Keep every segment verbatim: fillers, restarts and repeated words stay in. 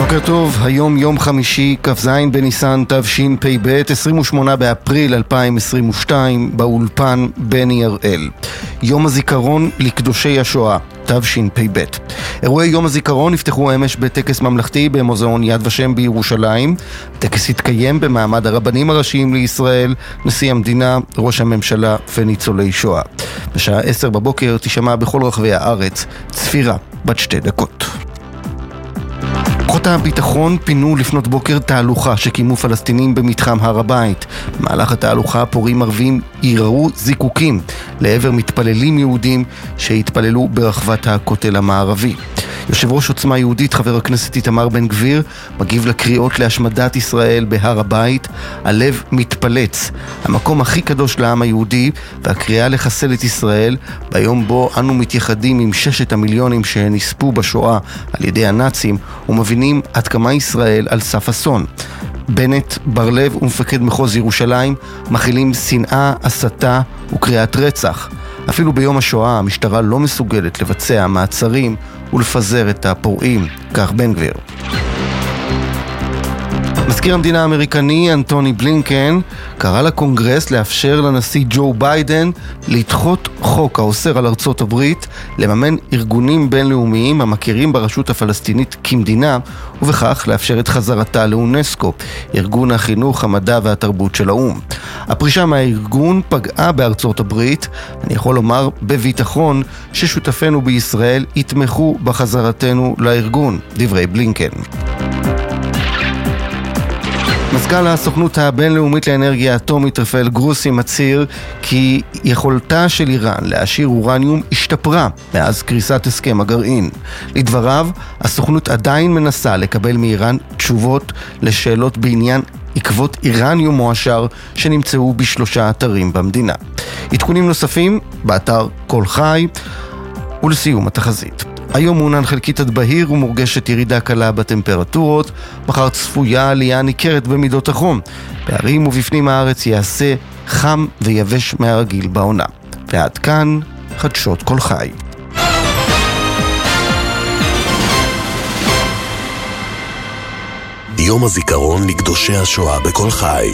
בוקר טוב, היום יום חמישי, כ"ז בניסן תשפ"ב, עשרים ושמונה באפריל אלפיים עשרים ושתיים, באולפן בני הראל. יום הזיכרון לקדושי השואה, תשפ"ב. אירועי יום הזיכרון נפתחו אמש בטקס ממלכתי במוזיאון יד ושם בירושלים. הטקס התקיים במעמד הרבנים הראשיים לישראל, נשיא המדינה, ראש הממשלה וניצולי שואה. בשעה עשר בבוקר תשמע בכל רחבי הארץ צפירה בת שתי דקות. כוחות הביטחון פינו לפנות בוקר תהלוכה שקיימו פלסטינים במתחם הר הבית. במהלך התהלוכה הפורעים ערבים יראו זיקוקים לעבר מתפללים יהודים שהתפללו ברחבת הכותל המערבי. יושב ראש עוצמה יהודית חבר הכנסת איתמר בן גביר מגיב לקריאות להשמדת ישראל בהר הבית. הלב מתפלץ, המקום הכי קדוש לעם היהודי, והקריאה לחסל את ישראל ביום בו אנו מתייחדים עם ששת המיליונים שנספו בשואה על ידי הנאצים ומבינים עד כמה ישראל על סף אסון. בנט, בר לב ומפקד מחוז ירושלים מכילים שנאה, הסתה וקריאת רצח. אפילו ביום השואה המשטרה לא מסוגלת לבצע מעצרים ולפזר את הפורעים, כך בן גביר. מזכיר המדינה האמריקני אנטוני בלינקן קרא לקונגרס לאפשר לנשיא ג'ו ביידן לדחות חוק האוסר על ארצות הברית לממן ארגונים בינלאומיים המכירים ברשות הפלסטינית כמדינה, ובכך לאפשר את חזרתה לאונסקו, ארגון החינוך, המדע והתרבות של האו"ם. הפרישה מהארגון פגעה בארצות הברית. אני יכול לומר בביטחון ששותפינו בישראל יתמכו בחזרתנו לארגון, דברי בלינקן. מזכ"ל הסוכנות הבינלאומית לאנרגיה אטומית רפאל גרוסי מצהיר כי יכולתה של איראן להעשיר אורניום השתפרה מאז קריסת הסכם הגרעין. לדבריו, הסוכנות עדיין מנסה לקבל מאיראן תשובות לשאלות בעניין עקבות איראניום מועשר שנמצאו בשלושה אתרים במדינה. עדכונים נוספים באתר כל חי. ולסיום התחזית. היום מעונן חלקית עד בהיר ומורגשת ירידה קלה בטמפרטורות. מחר צפויה עלייה ניכרת במידות החום. בערים ובפנים הארץ יעשה חם ויבש מהרגיל בעונה. ועד כאן חדשות כל חי. יום הזיכרון לקדושי השואה בכל חי.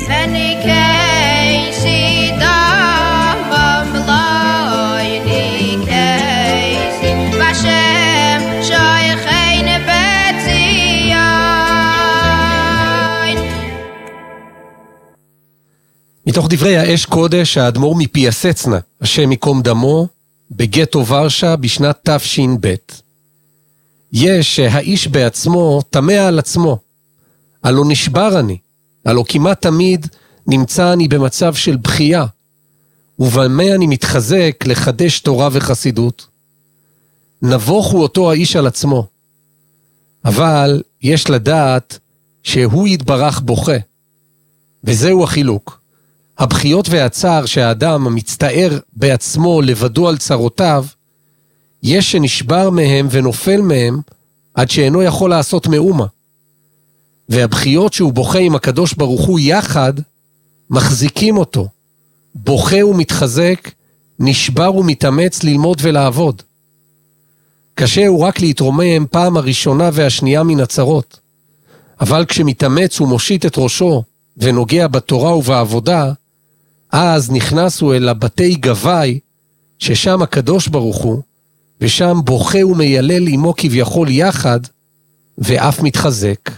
מתוך דברי האש קודש, האדמו"ר מפיאסצנה, השם יקום דמו, בגטו ורשה בשנת תש"ב. יש שהאיש בעצמו תמה על עצמו, הלא נשבר אני, הלא כמעט תמיד נמצא אני במצב של בחייה, ובמה אני מתחזק לחדש תורה וחסידות. נבוך הוא אותו האיש על עצמו, אבל יש לדעת שהוא יתברך בוכה, וזהו החילוק. הבחיות והצער שהאדם המצטער בעצמו לבדו על צרותיו, יש שנשבר מהם ונופל מהם עד שאינו יכול לעשות מאומה. והבחיות שהוא בוכה עם הקדוש ברוך הוא יחד, מחזיקים אותו. בוכה ומתחזק, נשבר ומתאמץ ללמוד ולעבוד. קשה הוא רק להתרומם פעם הראשונה והשנייה מן הצרות. אבל כשמתאמץ ומושיט את ראשו ונוגע בתורה ובעבודה, אז נכנסו אל הבתי גבי, ששם הקדוש ברוך הוא, ושם בוכה ומיילל עמו כביכול יחד, ואף מתחזק.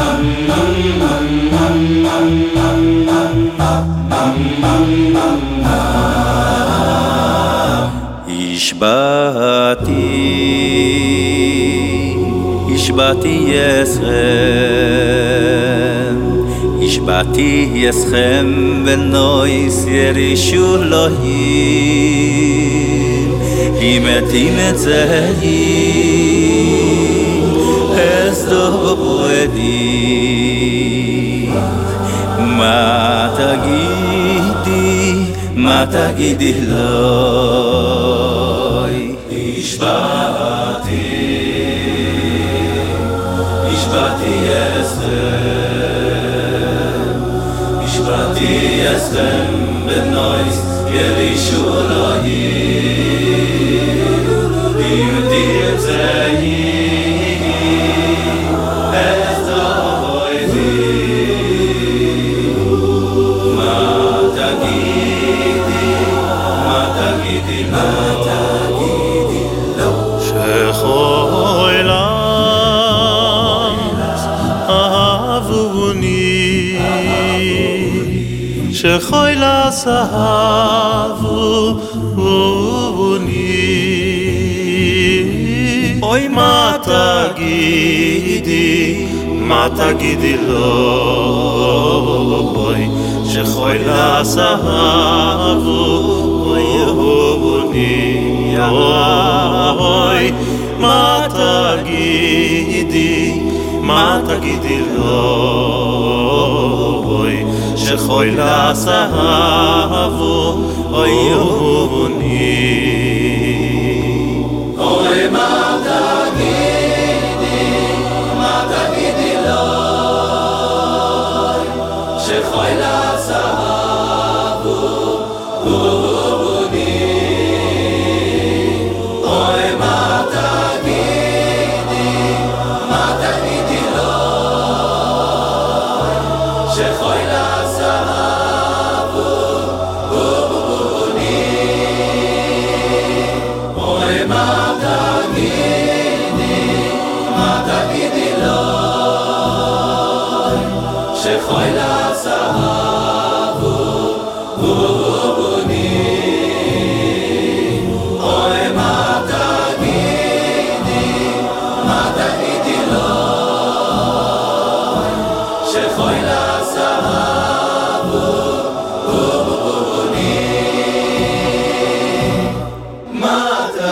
השבעתי, השבעתי אסכם, השבעתי אסכם בנויס ירישו אלוהים, אם אתים את זהי, אסדו עדי, מה תגידי, מה תגידי אלוהי, השבעתי, השבעתי אסכם, השבעתי אסכם בנויס ירישו אלוהים, אם אתים את זהי, אסדו עדי, מה תגידי, מה תגידי לא, שחוילס אהבוני, אוי מה תגידי, מה תגידי לו, שחוילס אהבוני, אוי מה תגידי, מה תגידי לו, שחוילס אהבוני, אוי מה תגידי, מה תגידי לו, שחוילס אהבוני, אוי מה תגידי, מה תגידי לו, שחוילס אהבוני, אוי מה תגידי, מה תגידי לו, שחוילס אהבוני, אוי מה תגידי, מה תגידי לו, שחוילס אהבוני, מה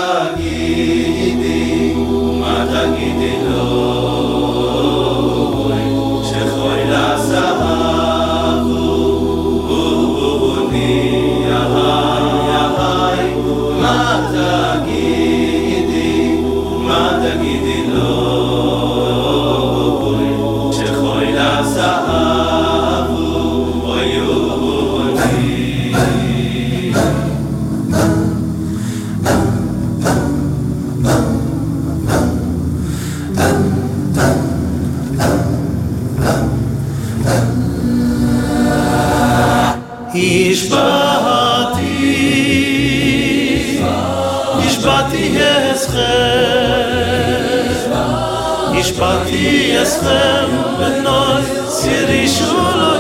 תגידי, מה תגידי לו, שחוילס אהבוני, מה תגידי, מה תגידי לו, שחוילס השבעתי, השבעתי אסכם, השבעתי אסכם בנויס ירישו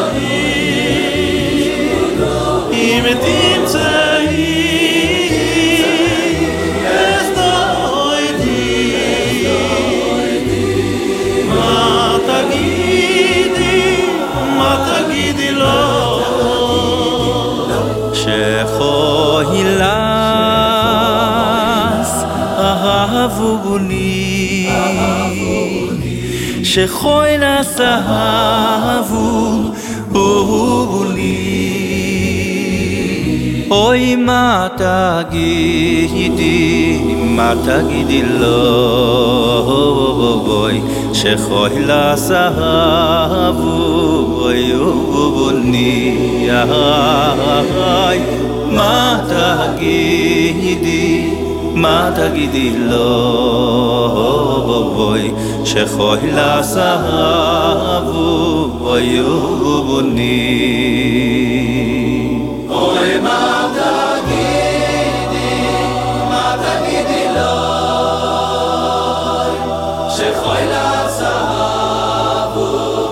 אלוהים, אם תמצאי אסדו עדי, מה תגידי, מה תגידי לו, שחוילס אהבוני, שחוילס אהבוני, אוי מה תגידי, מה תגידי לו, שחוילס אהבוני, מה תגידי, מה תגידי לו, שחוילס אהבוני, אוי מה תגידי, מה תגידי לו, שחוילס אהבוני,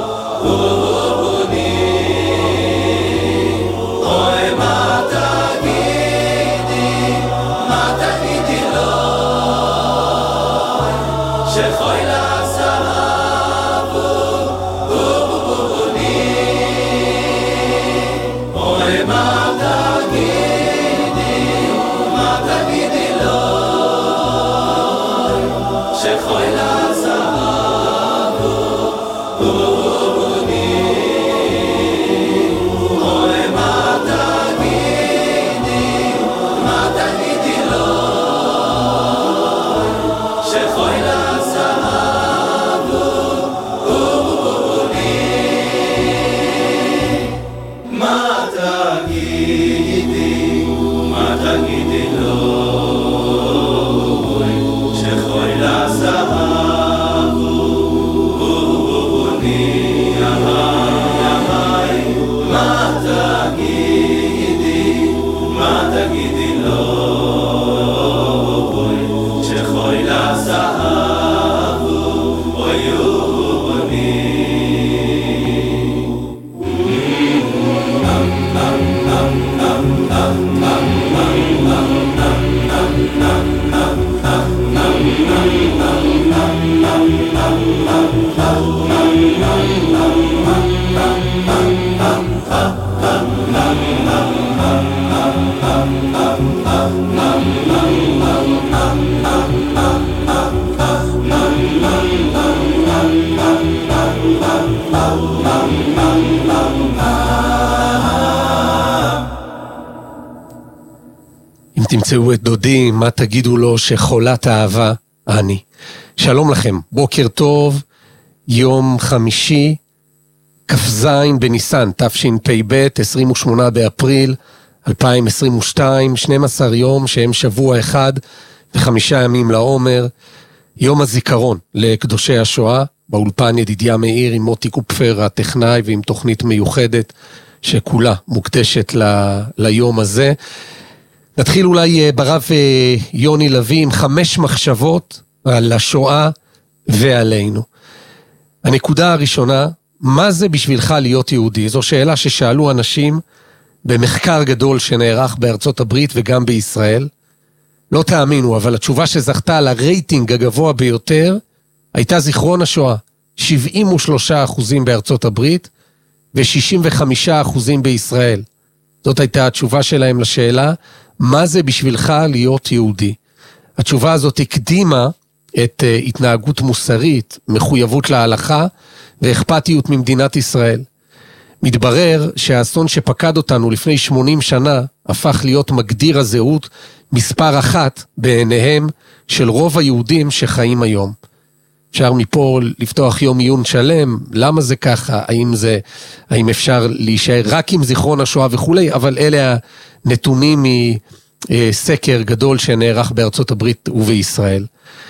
אם תמצאו את דודי, מה תגידו לו שחולת אהבה אני. שלום לכם, בוקר טוב, יום חמישי, כ"ז בניסן, תשפ"ב, עשרים ושמונה באפריל אלפיים עשרים ושתיים, שנים עשר יום שהם שבוע אחד וחמישה ימים לעומר, יום הזיכרון לקדושי השואה, באולפן ידידיה מאיר עם מוטי קופפר הטכנאי ועם תוכנית מיוחדת שכולה מוקדשת ל... ליום הזה. נתחיל אולי ברב יוני לוי עם חמש מחשבות על השואה ועלינו. הנקודה הראשונה, מה זה בשבילך להיות יהודי? זו שאלה ששאלו אנשים במחקר גדול שנערך בארצות הברית וגם בישראל. לא תאמינו, אבל התשובה שזכתה על הרייטינג הגבוה ביותר הייתה זיכרון השואה. שבעים ושלושה אחוזים בארצות הברית ו-שישים וחמישה אחוזים בישראל. זאת הייתה התשובה שלהם לשאלה, מה זה בשבילך להיות יהודי? התשובה הזאת הקדימה את uh, התנהגות מוסרית, מחויבות להלכה ואכפתיות ממדינת ישראל. מתברר שהאסון שפקד אותנו לפני שמונים שנה הפך להיות מגדיר הזהות מספר אחת בעיניהם של רוב היהודים שחיים היום. אפשר מפה לפתוח יום עיון שלם, למה זה ככה, האם זה, האם אפשר להישאר רק עם זיכרון השואה וכולי, אבל אלה הנתונים מסקר גדול שנערך בארצות הברית ובישראל.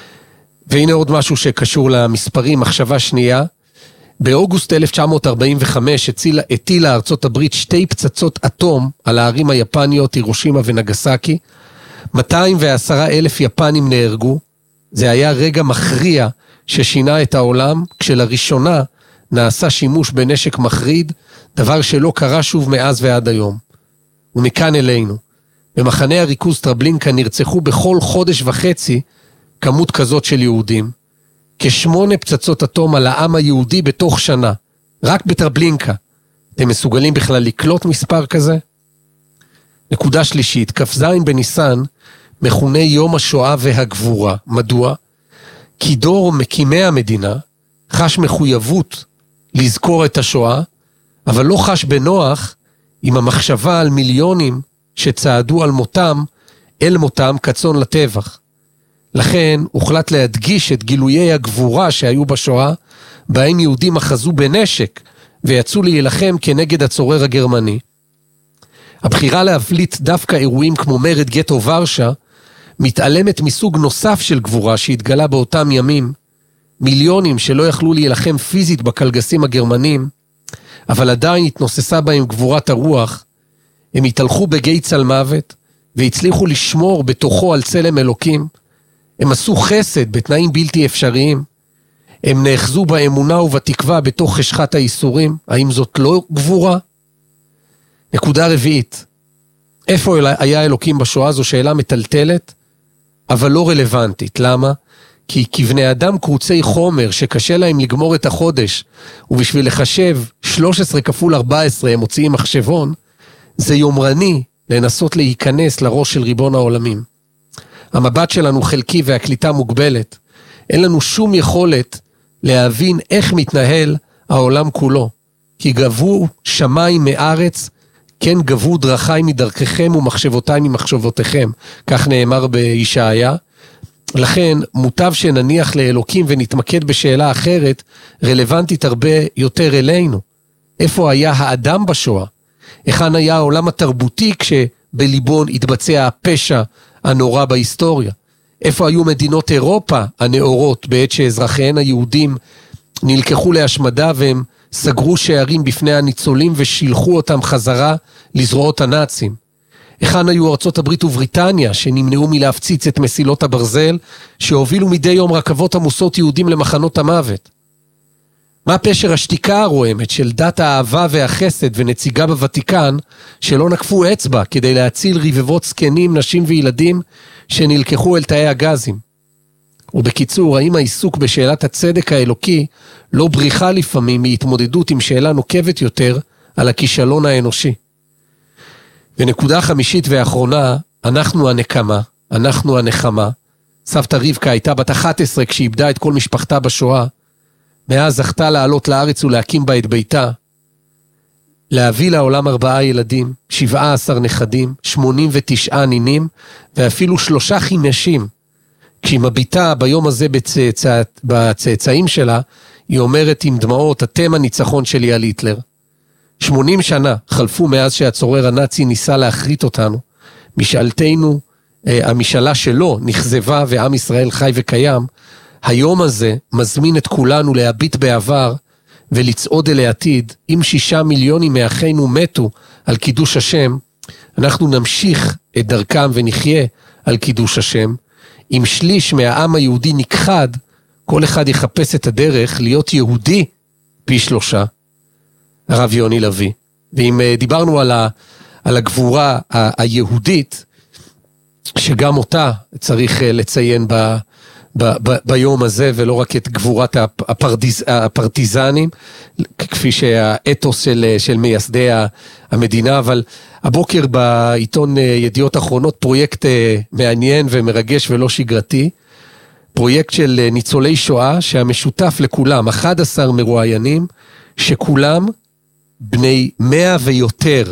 והנה עוד משהו שקשור למספרים, מחשבה שנייה, באוגוסט אלף תשע מאות ארבעים וחמש הטילה, הטילה ארצות הברית שתי פצצות אטום על הערים היפניות, הירושימה ונגסקי, מאתיים ועשרה אלף יפנים נהרגו, זה היה רגע מכריע ששינה את העולם, כשלראשונה נעשה שימוש בנשק מחריד, דבר שלא קרה שוב מאז ועד היום. ומכאן אלינו, במחנה הריכוז טרבלינקה נרצחו בכל חודש וחצי כמות כזאת של יהודים, כשמונה פצצות אטום על העם היהודי בתוך שנה, רק בטרבלינקה. אתם מסוגלים בכלל לקלוט מספר כזה? נקודה שלישית, כ"ז בניסן, מכונה יום השואה והגבורה. מדוע? כי דור מקימי המדינה חש מחויבות לזכור את השואה, אבל לא חש בנוח עם המחשבה על מיליונים שצעדו על מותם, אל מותם כצאן לטבח. לכן הוחלט להדגיש את גילויי הגבורה שהיו בשואה, בהם יהודים אחזו בנשק ויצאו להילחם כנגד הצורר הגרמני. הבחירה להבליט דווקא אירועים כמו מרד גטו ורשה, מתעלמת מסוג נוסף של גבורה שהתגלה באותם ימים, מיליונים שלא יכלו להילחם פיזית בקלגסים הגרמנים, אבל עדיין התנוססה בהם גבורת הרוח. הם התהלכו בגיא צל מוות, והצליחו לשמור בתוכו על צלם אלוקים. הם עשו חסד בתנאים בלתי אפשריים. הם נאחזו באמונה ובתקווה בתוך חשכת האיסורים. האם זאת לא גבורה? נקודה רביעית. איפה היה אלוקים בשואה? זו שאלה מטלטלת, אבל לא רלוונטית. למה? כי כבני אדם קרוצי חומר שקשה להם לגמור את החודש, ובשביל לחשב שלוש עשרה כפול ארבע עשרה הם מוציאים מחשבון, זה יומרני לנסות להיכנס לראש של ריבון העולמים. המבט שלנו חלקי והקליטה מוגבלת. אין לנו שום יכולת להבין איך מתנהל העולם כולו. כי גבו שמיים מארץ, כן גבו דרכי מדרככם ומחשבותיי ממחשבותיכם. כך נאמר בישעיה. לכן מוטב שנניח לאלוקים ונתמקד בשאלה אחרת, רלוונטית הרבה יותר אלינו. איפה היה האדם בשואה? היכן היה העולם התרבותי כשבליבון התבצע הפשע הנורא בהיסטוריה? איפה היו מדינות אירופה הנאורות בעת שאזרחיהן היהודים נלקחו להשמדה והם סגרו שערים בפני הניצולים ושילחו אותם חזרה לזרועות הנאצים? היכן היו ארצות הברית ובריטניה שנמנעו מלהפציץ את מסילות הברזל שהובילו מדי יום רכבות עמוסות יהודים למחנות המוות? מה פשר השתיקה הרועמת של דת האהבה והחסד ונציגה בוותיקן שלא נקפו אצבע כדי להציל רבבות זקנים, נשים וילדים שנלקחו אל תאי הגזים? ובקיצור, האם העיסוק בשאלת הצדק האלוקי לא בריחה לפעמים מהתמודדות עם שאלה נוקבת יותר על הכישלון האנושי? ונקודה חמישית ואחרונה, אנחנו הנקמה, אנחנו הנחמה. סבתא רבקה הייתה בת אחת עשרה כשאיבדה את כל משפחתה בשואה, מאז זכתה לעלות לארץ ולהקים בה את ביתה, להביא לעולם ארבעה ילדים, שבעה עשר נכדים, שמונים ותשעה נינים, ואפילו שלושה חימשים. כשהיא מביטה ביום הזה בצאצא, בצאצאים שלה, היא אומרת עם דמעות, אתם הניצחון שלי על היטלר. שמונים שנה חלפו מאז שהצורר הנאצי ניסה להחריט אותנו. משאלתנו, המשאלה שלו נחזבה ועם ישראל חי וקיים. היום הזה מזמין את כולנו להביט בעבר ולצעוד אל העתיד. אם שישה מיליונים מאחינו מתו על קידוש השם, אנחנו נמשיך את דרכם ונחיה על קידוש השם. אם שליש מהעם היהודי נכחד, כל אחד יחפש את הדרך להיות יהודי פי שלושה. הרב יוני לוי. ואם דיברנו על, ה, על הגבורה ה, היהודית, שגם אותה צריך לציין ב, ב, ב, ביום הזה, ולא רק את גבורת הפרדיז, הפרטיזנים, כפי שהאתוס של, של מייסדי המדינה, אבל הבוקר בעיתון ידיעות אחרונות, פרויקט מעניין ומרגש ולא שגרתי, פרויקט של ניצולי שואה, שהמשותף לכולם, אחד עשר מרואיינים, שכולם בני מאה ויותר,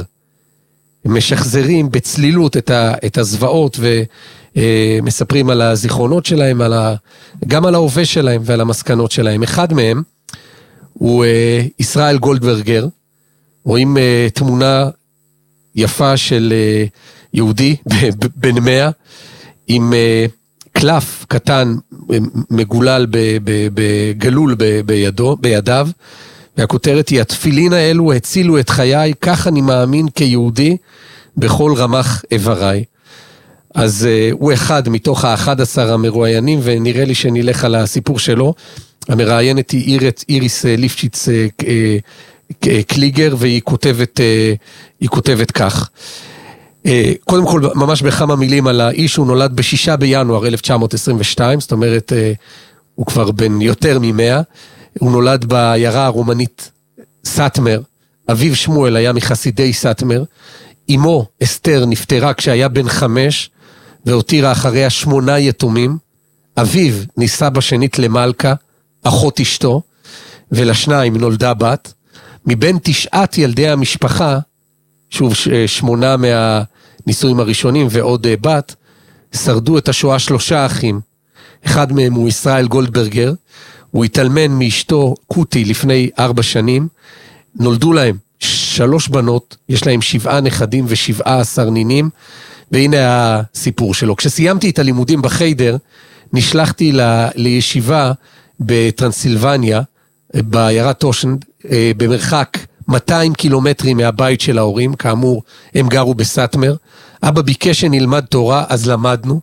משחזרים בצלילות את, ה, את הזוועות ומספרים על הזיכרונות שלהם, על ה, גם על ההווה שלהם ועל המסקנות שלהם. אחד מהם הוא ישראל גולדברגר. רואים תמונה יפה של יהודי בן מאה עם קלף קטן מגולל בגלול בידו, בידיו, והכותרת היא, התפילין האלו הצילו את חיי, כך אני מאמין כיהודי בכל רמ"ח איבריי. אז uh, הוא אחד מתוך ה-אחד עשר המרואיינים, ונראה לי שנלך על הסיפור שלו. המראיינת היא איריס, איריס ליפשיץ uh, uh, קליגר, והיא כותבת, uh, היא כותבת כך. Uh, קודם כל, ממש בכמה מילים על האיש, הוא נולד בשישה בינואר אלף תשע מאות עשרים ושתיים, זאת אומרת, uh, הוא כבר בן יותר ממאה, הוא נולד בעיירה הרומנית סאטמר, אביו שמואל היה מחסידי סאטמר, אמו אסתר נפטרה כשהיה בן חמש, והותירה אחריה שמונה יתומים, אביו נישא בשנית למלכה, אחות אשתו, ולשניים נולדה בת, מבין תשעת ילדי המשפחה, שוב שמונה מהנישואים הראשונים ועוד בת, שרדו את השואה שלושה אחים, אחד מהם הוא ישראל גולדברגר, הוא התאלמן מאשתו קוטי לפני ארבע שנים, נולדו להם שלוש בנות, יש להם שבעה נכדים ושבעה עשר נינים, והנה הסיפור שלו. כשסיימתי את הלימודים בחיידר, נשלחתי ל... לישיבה בטרנסילבניה, בעיירת טושנד, במרחק מאתיים קילומטרים מהבית של ההורים, כאמור הם גרו בסאטמר, אבא ביקש שנלמד תורה, אז למדנו,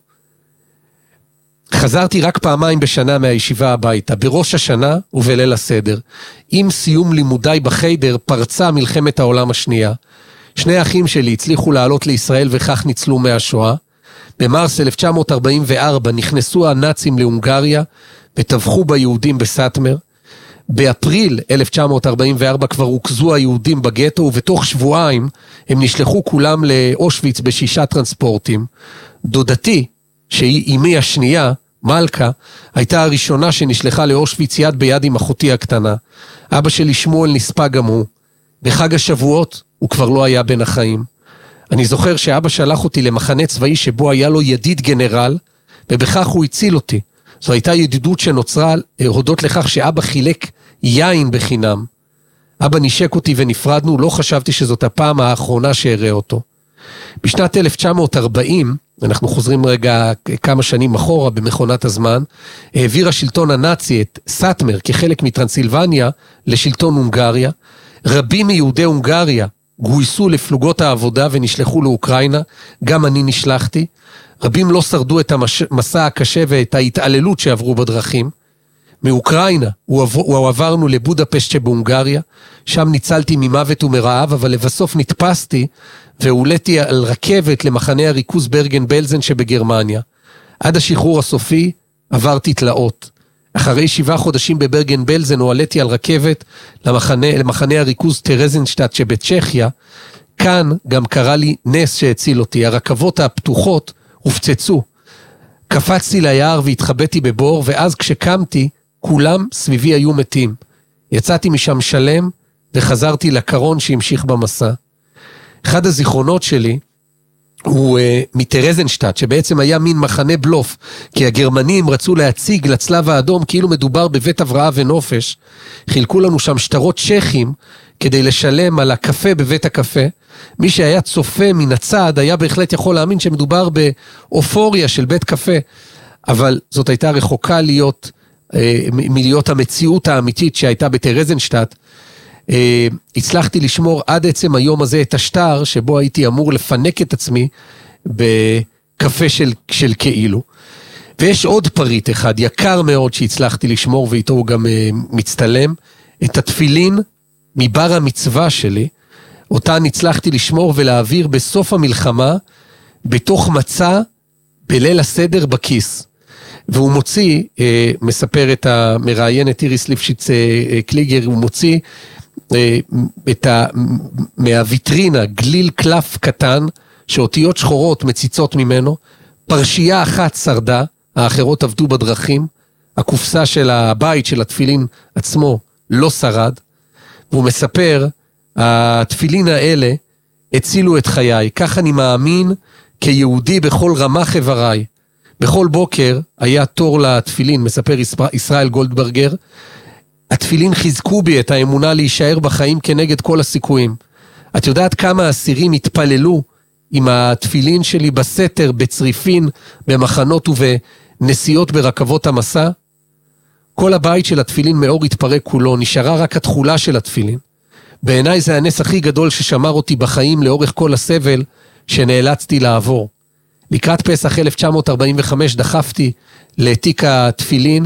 חזרתי רק פעמיים בשנה מהישיבה הביתה, בראש השנה ובליל הסדר. עם סיום לימודיי בחיידר פרצה מלחמת העולם השנייה. שני האחים שלי הצליחו לעלות לישראל וכך ניצלו מהשואה. במרס אלף תשע מאות ארבעים וארבע נכנסו הנאצים להונגריה וטבחו ביהודים בסאטמר. באפריל אלף תשע מאות ארבעים וארבע כבר הוקזו היהודים בגטו, ובתוך שבועיים הם נשלחו כולם לאושוויץ בשישה טרנספורטים. דודתי, שהיא אמי השנייה, מלכה, הייתה הראשונה שנשלחה לאושוויץ יד ביד עם אחותי הקטנה. אבא שלי שמואל נספה גם הוא. בחג השבועות הוא כבר לא היה בין החיים. אני זוכר שאבא שלח אותי למחנה צבאי שבו היה לו ידיד גנרל, ובכך הוא הציל אותי. זו הייתה ידידות שנוצרה הודות לכך שאבא חילק יין בחינם. אבא נשק אותי ונפרדנו, לא חשבתי שזאת הפעם האחרונה שאראה אותו. בשנת אלף תשע מאות ארבעים, אנחנו חוזרים רגע כמה שנים אחורה במכונת הזמן, העביר השלטון הנאצי את סאטמר כחלק מטרנסילבניה לשלטון הונגריה. רבים מיהודי הונגריה גויסו לפלוגות העבודה ונשלחו לאוקראינה, גם אני נשלחתי. רבים לא שרדו את המסע הקשה ואת ההתעללות שעברו בדרכים. מאוקראינה הוא עברנו לבודפשט שבהונגריה, שם ניצלתי ממוות ומרעב, אבל לבסוף נתפסתי והולתי על רכבת למחנה הריכוז ברגן בלזן שבגרמניה. עד השחרור הסופי עברתי תלאות. אחרי שבעה חודשים בברגן בלזן הועליתי על רכבת למחנה, למחנה הריכוז טרזינשטט שבצ'כיה. כאן גם קרה לי נס שהציל אותי, הרכבות הפתוחות הופצצו. קפצתי ליער והתחבאתי בבור, ואז כשקמתי כולם סביבי היו מתים. יצאתי משם שלם וחזרתי לקרון שהמשיך במסע. אחד הזיכרונות שלי הוא uh, מטרזנשטט, שבעצם היה מין מחנה בלוף, כי הגרמנים רצו להציג לצלב האדום כאילו מדובר בבית הבראה ונופש. חילקו לנו שם שטרות צ'כים כדי לשלם על הקפה בבית הקפה. מי שהיה צופה מן הצד היה בהחלט יכול להאמין שמדובר באופוריה של בית קפה, אבל זאת הייתה רחוקה להיות uh, מלהיות המציאות האמיתית שהייתה בטרזנשטט. Uh, הצלחתי לשמור עד עצם היום הזה את השטר שבו הייתי אמור לפנק את עצמי בקפה של, של כאילו. ויש עוד פריט אחד יקר מאוד שהצלחתי לשמור, ואיתו הוא גם uh, מצטלם, את התפילין מבר המצווה שלי, אותן הצלחתי לשמור ולהעביר בסוף המלחמה בתוך מצע בליל הסדר בכיס. והוא מוציא, uh, מספר את המראיינת איריס ליפשיץ uh, קליגר, הוא מוציא את ה... מהוויטרינה גליל קלף קטן שאותיות שחורות מציצות ממנו, פרשייה אחת שרדה, האחרות עבדו בדרכים, הקופסה של הבית של התפילין עצמו לא שרד, והוא מספר, התפילין האלה הצילו את חיי, כך אני מאמין כיהודי בכל רמ"ח איבריי. בכל בוקר היה תור לתפילין, מספר ישראל גולדברגר, התפילין חיזקו בי את האמונה להישאר בחיים כנגד כל הסיכויים. את יודעת כמה אסירים התפללו עם התפילין שלי בסתר, בצריפין, במחנות ובנסיעות ברכבות המסע? כל הבית של התפילין מאור התפרק כולו, נשארה רק התחולה של התפילין. בעיניי זה הנס הכי גדול ששמר אותי בחיים לאורך כל הסבל שנאלצתי לעבור. לקראת פסח אלף תשע מאות ארבעים וחמש דחפתי לתיק התפילין,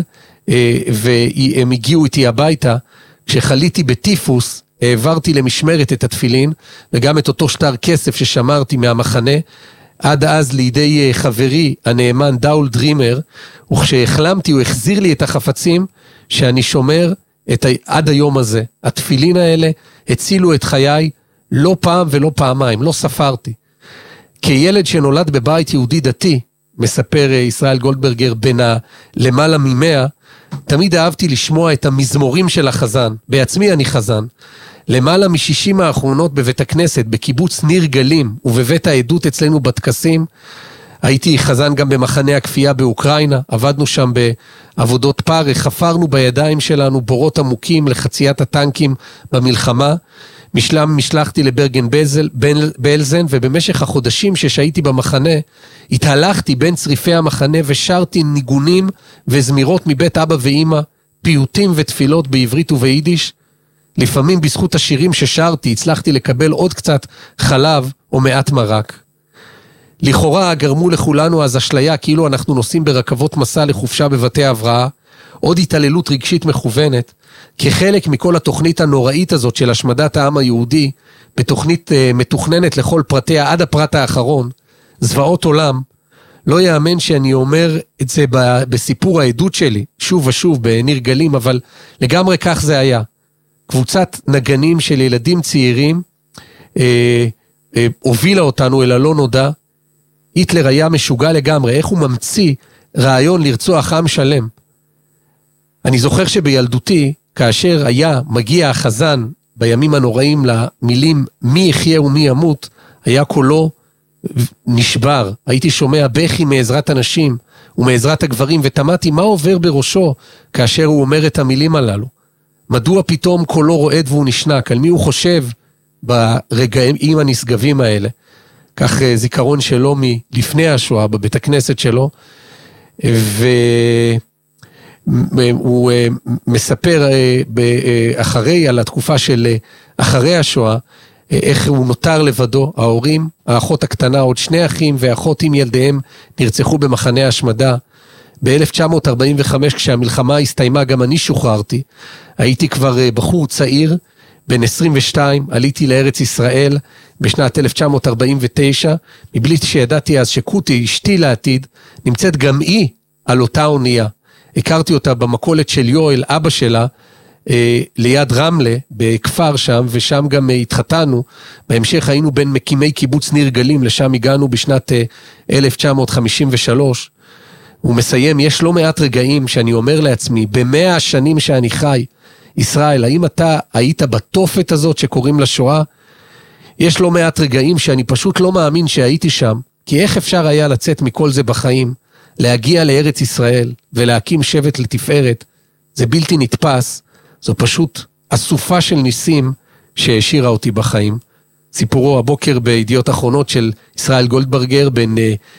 והם הגיעו איתי הביתה. כשחליתי בטיפוס העברתי למשמרת את התפילין וגם את אותו שטר כסף ששמרתי מהמחנה עד אז לידי חברי הנאמן דאול דרימר, וכשהחלמתי הוא החזיר לי את החפצים שאני שומר את ה... עד היום הזה. התפילין האלה הצילו את חיי לא פעם ולא פעמיים, לא ספרתי. כילד שנולד בבית יהודי דתי, מספר ישראל גולדברגר, בין למעלה ממאה, תמיד אהבתי לשמוע את המזמורים של החזן. בעצמי אני חזן. למעלה משישים האחרונות בבית הכנסת, בקיבוץ ניר גלים ובבית העדות אצלנו בתקסים, הייתי חזן גם במחנה הכפייה באוקראינה, עבדנו שם בעבודות פרך, חפרנו בידיים שלנו בורות עמוקים לחציית הטנקים במלחמה, משלם משלחתי לברגן בזל, בלזן, ובמשך החודשים ששהיתי במחנה, התהלכתי בין צריפי המחנה ושרתי ניגונים וזמירות מבית אבא ואמא, פיוטים ותפילות בעברית וביידיש. לפעמים בזכות השירים ששרתי הצלחתי לקבל עוד קצת חלב או מעט מרק. לכאורה גרמו לכולנו אז אשליה כאילו אנחנו נוסעים ברכבות מסע לחופשה בבתי הבראה, עוד התעללות רגשית מכוונת, כחלק מכל התוכנית הנוראית הזאת של השמדת העם היהודי, בתוכנית uh, מתוכננת לכל פרטיה עד הפרט האחרון, זוועות עולם. לא יאמן שאני אומר את זה ב- בסיפור העדות שלי, שוב ושוב בניר גלים, אבל לגמרי כך זה היה. קבוצת נגנים של ילדים צעירים אה, אה, הובילה אותנו אל הלא נודע. היטלר היה משוגע לגמרי, איך הוא ממציא רעיון לרצוח עם שלם. אני זוכר שבילדותי, כאשר היה מגיע החזן בימים הנוראים למילים מי יחיה ומי ימות, היה קולו נשבר. הייתי שומע בכי מעזרת הנשים ומעזרת הגברים, ותמדתי מה עובר בראשו כאשר הוא אומר את המילים הללו. מדוע פתאום קולו רועד והוא נשנק? על מי הוא חושב ברגעים הנשגבים האלה? כך זיכרון שלו מלפני השואה בבית הכנסת שלו, והוא מספר אחרי, על התקופה של אחרי השואה, איך הוא נותר לבדו. ההורים, האחות הקטנה, עוד שני אחים ואחות עם ילדיהם נרצחו במחנה השמדה. ב-אלף תשע מאות ארבעים וחמש כשהמלחמה הסתיימה גם אני שוחררתי. הייתי כבר בחור צעיר, בן עשרים ושתיים, עליתי לארץ ישראל בשנת אלף תשע מאות ארבעים ותשע, מבלי שידעתי אז שקוטי, אשתי לעתיד, נמצאת גם היא על אותה אונייה. הכרתי אותה במקולת של יואל, אבא שלה, אה, ליד רמלה, בכפר שם, ושם גם אה, התחתנו. בהמשך היינו בין מקימי קיבוץ ניר גלים, לשם הגענו בשנת אה, אלף תשע מאות חמישים ושלוש. הוא מסיים, יש לא מעט רגעים שאני אומר לעצמי, במאה השנים שאני חי, ישראל, האם אתה היית בתופת הזאת שקוראים לשואה? יש לא מעט רגעים שאני פשוט לא מאמין שהייתי שם, כי איך אפשר היה לצאת מכל זה בחיים, להגיע לארץ ישראל ולהקים שבט לתפארת? זה בלתי נתפס, זו פשוט אסופה של ניסים שהשאירה אותי בחיים. סיפורו הבוקר בידיעות אחרונות של ישראל גולדברגר, בן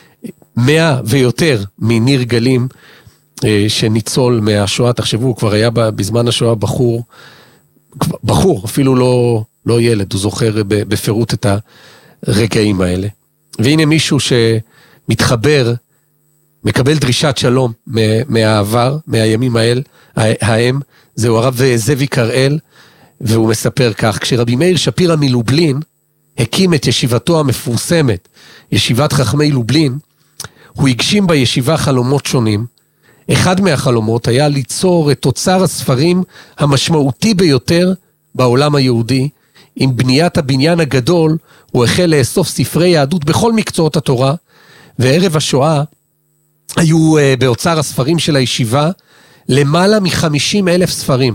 מאה ויותר מניר גלים, שניצול מהשואה. תחשבו, הוא כבר היה בזמן השואה בחור, בחור, אפילו לא, לא ילד, הוא זוכר בפירוט את הרגעים האלה. והנה מישהו שמתחבר, מקבל דרישת שלום מהעבר, מהימים האל, ההם, זהו הרב זאביק הראל, והוא מספר כך, כשרבי מאיר שפירא מלובלין, הקים את ישיבתו המפורסמת, ישיבת חכמי לובלין, הוא הגשים בישיבה חלומות שונים. אחד מהחלומות היה ליצור את תוצר הספרים המשמעותי ביותר בעולם היהודי. עם בניית הבניין הגדול, הוא החל לאסוף ספרי יהדות בכל מקצועות התורה, וערב השואה היו באוצר הספרים של הישיבה למעלה מחמישים אלף ספרים.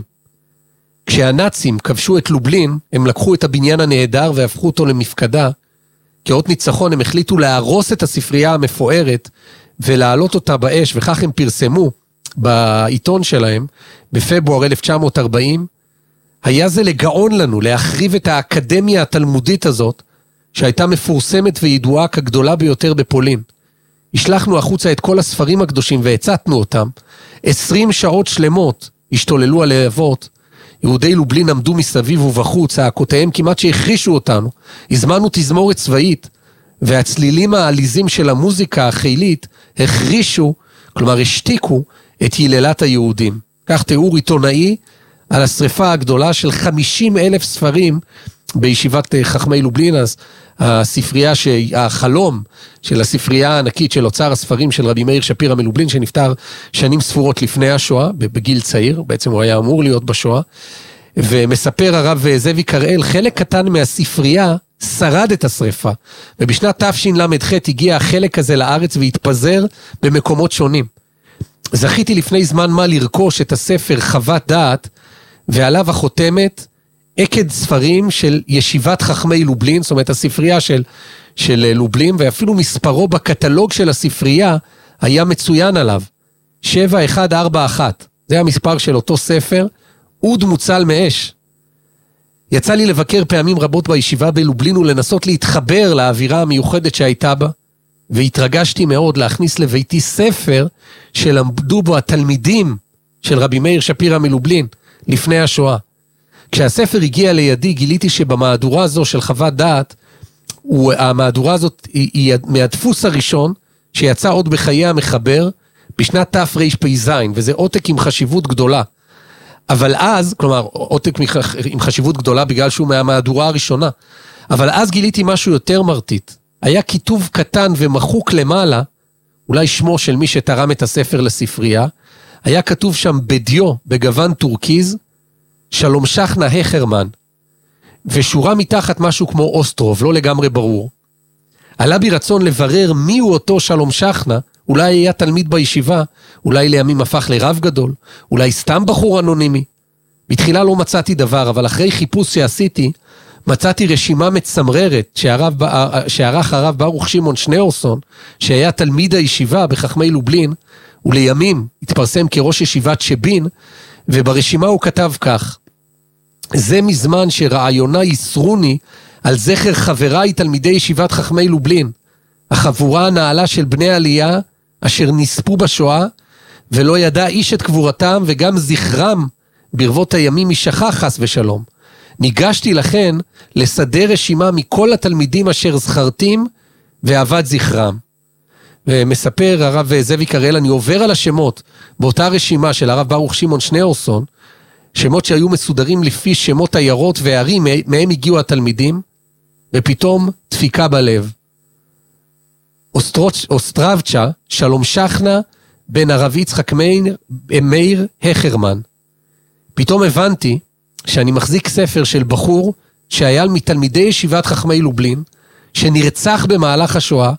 כשהנאצים כבשו את לובלין, הם לקחו את הבניין הנהדר והפכו אותו למפקדה. כאות ניצחון הם החליטו להרוס את הספרייה המפוארת ולהעלות אותה באש, וכך הם פרסמו בעיתון שלהם בפברואר אלף תשע מאות ארבעים. היה זה לגאון לנו להחריב את האקדמיה התלמודית הזאת, שהייתה מפורסמת וידועה כגדולה ביותר בפולין. השלחנו החוצה את כל הספרים הקדושים והצטנו אותם. עשרים שעות שלמות השתוללו הלהבות. יהודי לובלין עמדו מסביב ובחוץ, צעקותיהם כמעט שהחרישו אותנו. הזמנו תזמורת צבאית, והצלילים העליזים של המוזיקה החילית החרישו, כלומר השתיקו, את יללת היהודים. כך תיאור עיתונאי על השריפה הגדולה של חמישים אלף ספרים בישיבת חכמי לובלין. אז הספרייה, החלום של הספרייה הענקית של אוצר הספרים של רבי מאיר שפירא מלובלין, שנפטר שנים ספורות לפני השואה, בגיל צעיר, בעצם הוא היה אמור להיות בשואה, ומספר הרב זאביק הראל, חלק קטן מהספרייה שרד את השריפה, ובשנת תשל"ח הגיע החלק הזה לארץ והתפזר במקומות שונים. זכיתי לפני זמן מה לרכוש את הספר חוות דעת, ועליו החותמת עקד ספרים של ישיבת חכמי לובלין, זאת אומרת הספרייה של, של לובלין, ואפילו מספרו בקטלוג של הספרייה היה מצוין עליו, שבע אחת ארבע אחת, זה המספר של אותו ספר, אוד מוצל מאש. יצא לי לבקר פעמים רבות בישיבה בלובלין ולנסות להתחבר לאווירה המיוחדת שהייתה בה, והתרגשתי מאוד להכניס לביתי ספר שלמדו בו התלמידים של רבי מאיר שפירא מלובלין לפני השואה. כשהספר הגיע לידי גיליתי שבמהדורה הזו של חוות דעת, המהדורה הזאת היא מהדפוס הראשון שיצא עוד בחיי המחבר בשנת תרפ"ז, וזה עותק עם חשיבות גדולה. אבל אז, כלומר עותק עם חשיבות גדולה בגלל שהוא מהמהדורה הראשונה, אבל אז גיליתי משהו יותר מרטיט. היה כיתוב קטן ומחוק למעלה, אולי שמו של מי שתרם את הספר לספרייה, היה כתוב שם בדיו בגוון טורקיז, שלום שכנה החרמן, ושורה מתחת משהו כמו אוסטרוב, לא לגמרי ברור. עלה בי רצון לברר מי הוא אותו שלום שכנה, אולי היה תלמיד בישיבה, אולי לימים הפך לרב גדול, אולי סתם בחור אנונימי. בתחילה לא מצאתי דבר, אבל אחרי חיפוש שעשיתי, מצאתי רשימה מצמררת שהרב, שערך הרב ברוך שמעון שניאורסון, שהיה תלמיד הישיבה בחכמי לובלין, ולימים התפרסם כראש ישיבת שבין, וברשימה הוא כתב כך: זה מזמן שרעיונה יסרוני על זכר חבריי תלמידי ישיבת חכמי לובלין, החבורה הנעלה של בני עלייה, אשר נספו בשואה, ולא ידע איש את קבורתם, וגם זכרם ברבות הימים ישכח חס ושלום. ניגשתי לכן לסדר רשימה מכל התלמידים אשר זכרתים, ועבד זכרם. ומספר הרב זאביק הראל, אני עובר על השמות באותה רשימה של הרב ברוך שמעון שניאורסון, שמות שהיו מסודרים לפי שמות עיירות וערים, מהם הגיעו התלמידים, ופתאום דפיקה בלב. אוסטרוץ', אוסטרבצ'ה, שלום שכנה, בן הרב יצחק מאיר, מאיר החרמן. פתאום הבנתי שאני מחזיק ספר של בחור שהיה מתלמידי ישיבת חכמי לובלין, שנרצח במהלך השואה,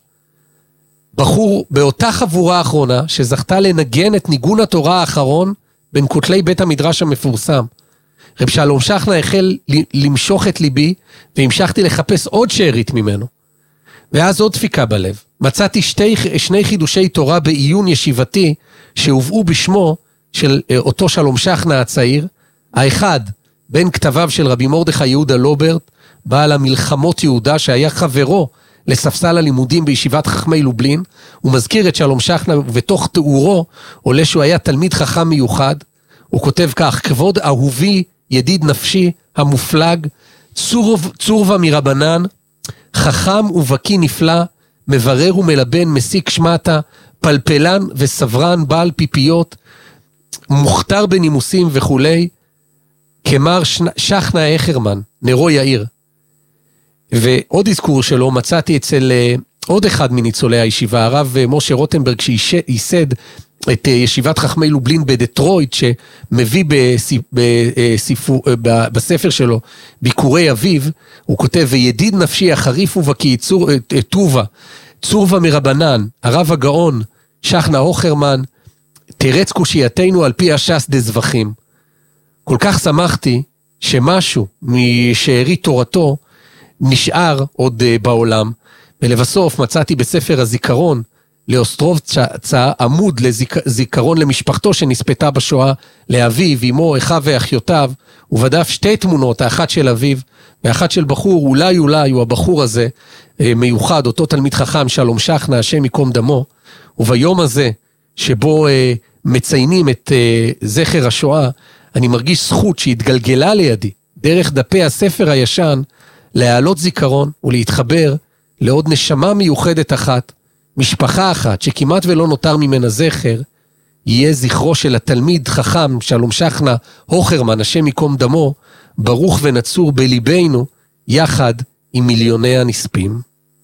בחור באותה חבורה האחרונה, שזכתה לנגן את ניגון התורה האחרון, בין כותלי בית המדרש המפורסם. רב שלום שכנה החל למשוך את ליבי, והמשכתי לחפש עוד שארית ממנו. ואז עוד דפיקה בלב. מצאתי שתי, שני חידושי תורה בעיון ישיבתי, שהובאו בשמו של אותו שלום שכנה הצעיר. האחד, בין כתביו של רבי מרדכי יהודה לוברט, בעל המלחמות יהודה, שהיה חברו לספסל הלימודים בישיבת חכמי לובלין. הוא מזכיר את שלום שכנה, ובתוך תיאורו עולה שהוא היה תלמיד חכם מיוחד. הוא כותב כך: כבוד אהובי, ידיד נפשי, המופלג, צור, צורבה מרבנן, חכם ובקי נפלא, מברר ומלבן, מסיק שמטה, פלפלן וסברן, בעל פיפיות, מוכתר בנימוסים וכולי, כמר שכנה החרמן, נרו יאיר. ועוד אזכור שלו מצאתי אצל עוד אחד מניצולי הישיבה, הרב משה רוטנברג, שייסד את ישיבת חכמי לובלין בדטרויט, שמביא בסיפור, בספר שלו ביקורי אביו. הוא כותב: וידיד נפשי החריף ובקי, צור, טובה, צורבה מרבנן, הרב הגאון שכנה הוחרמן, תרץ קושייתנו על פי הש"ס דזבחים. כל כך שמחתי שמשהו משארית תורתו נשאר עוד בעולם, ולבסוף מצאתי בספר הזיכרון לאוסטרובצ'ה עמוד לזיכרון למשפחתו שנספתה בשואה, לאביו, אמו, אחיו ואחיותיו, ובדף שתי תמונות, האחת של אביו ואחת של בחור, אולי אולי הוא הבחור הזה מיוחד, אותו תלמיד חכם שלום שכנה, השם יקום דמו. וביום הזה שבו מציינים את זכר השואה, אני מרגיש זכות שהתגלגלה לידי דרך דפי הספר הישן, להעלות זיכרון ולהתחבר לעוד נשמה מיוחדת אחת, משפחה אחת שכמעט ולא נותר ממנה זכר. יהיה זכרו של התלמיד חכם שלום שכנה הוחרמן, השם יקום דמו, ברוך ונצור בליבנו, יחד עם מיליוני הנספים.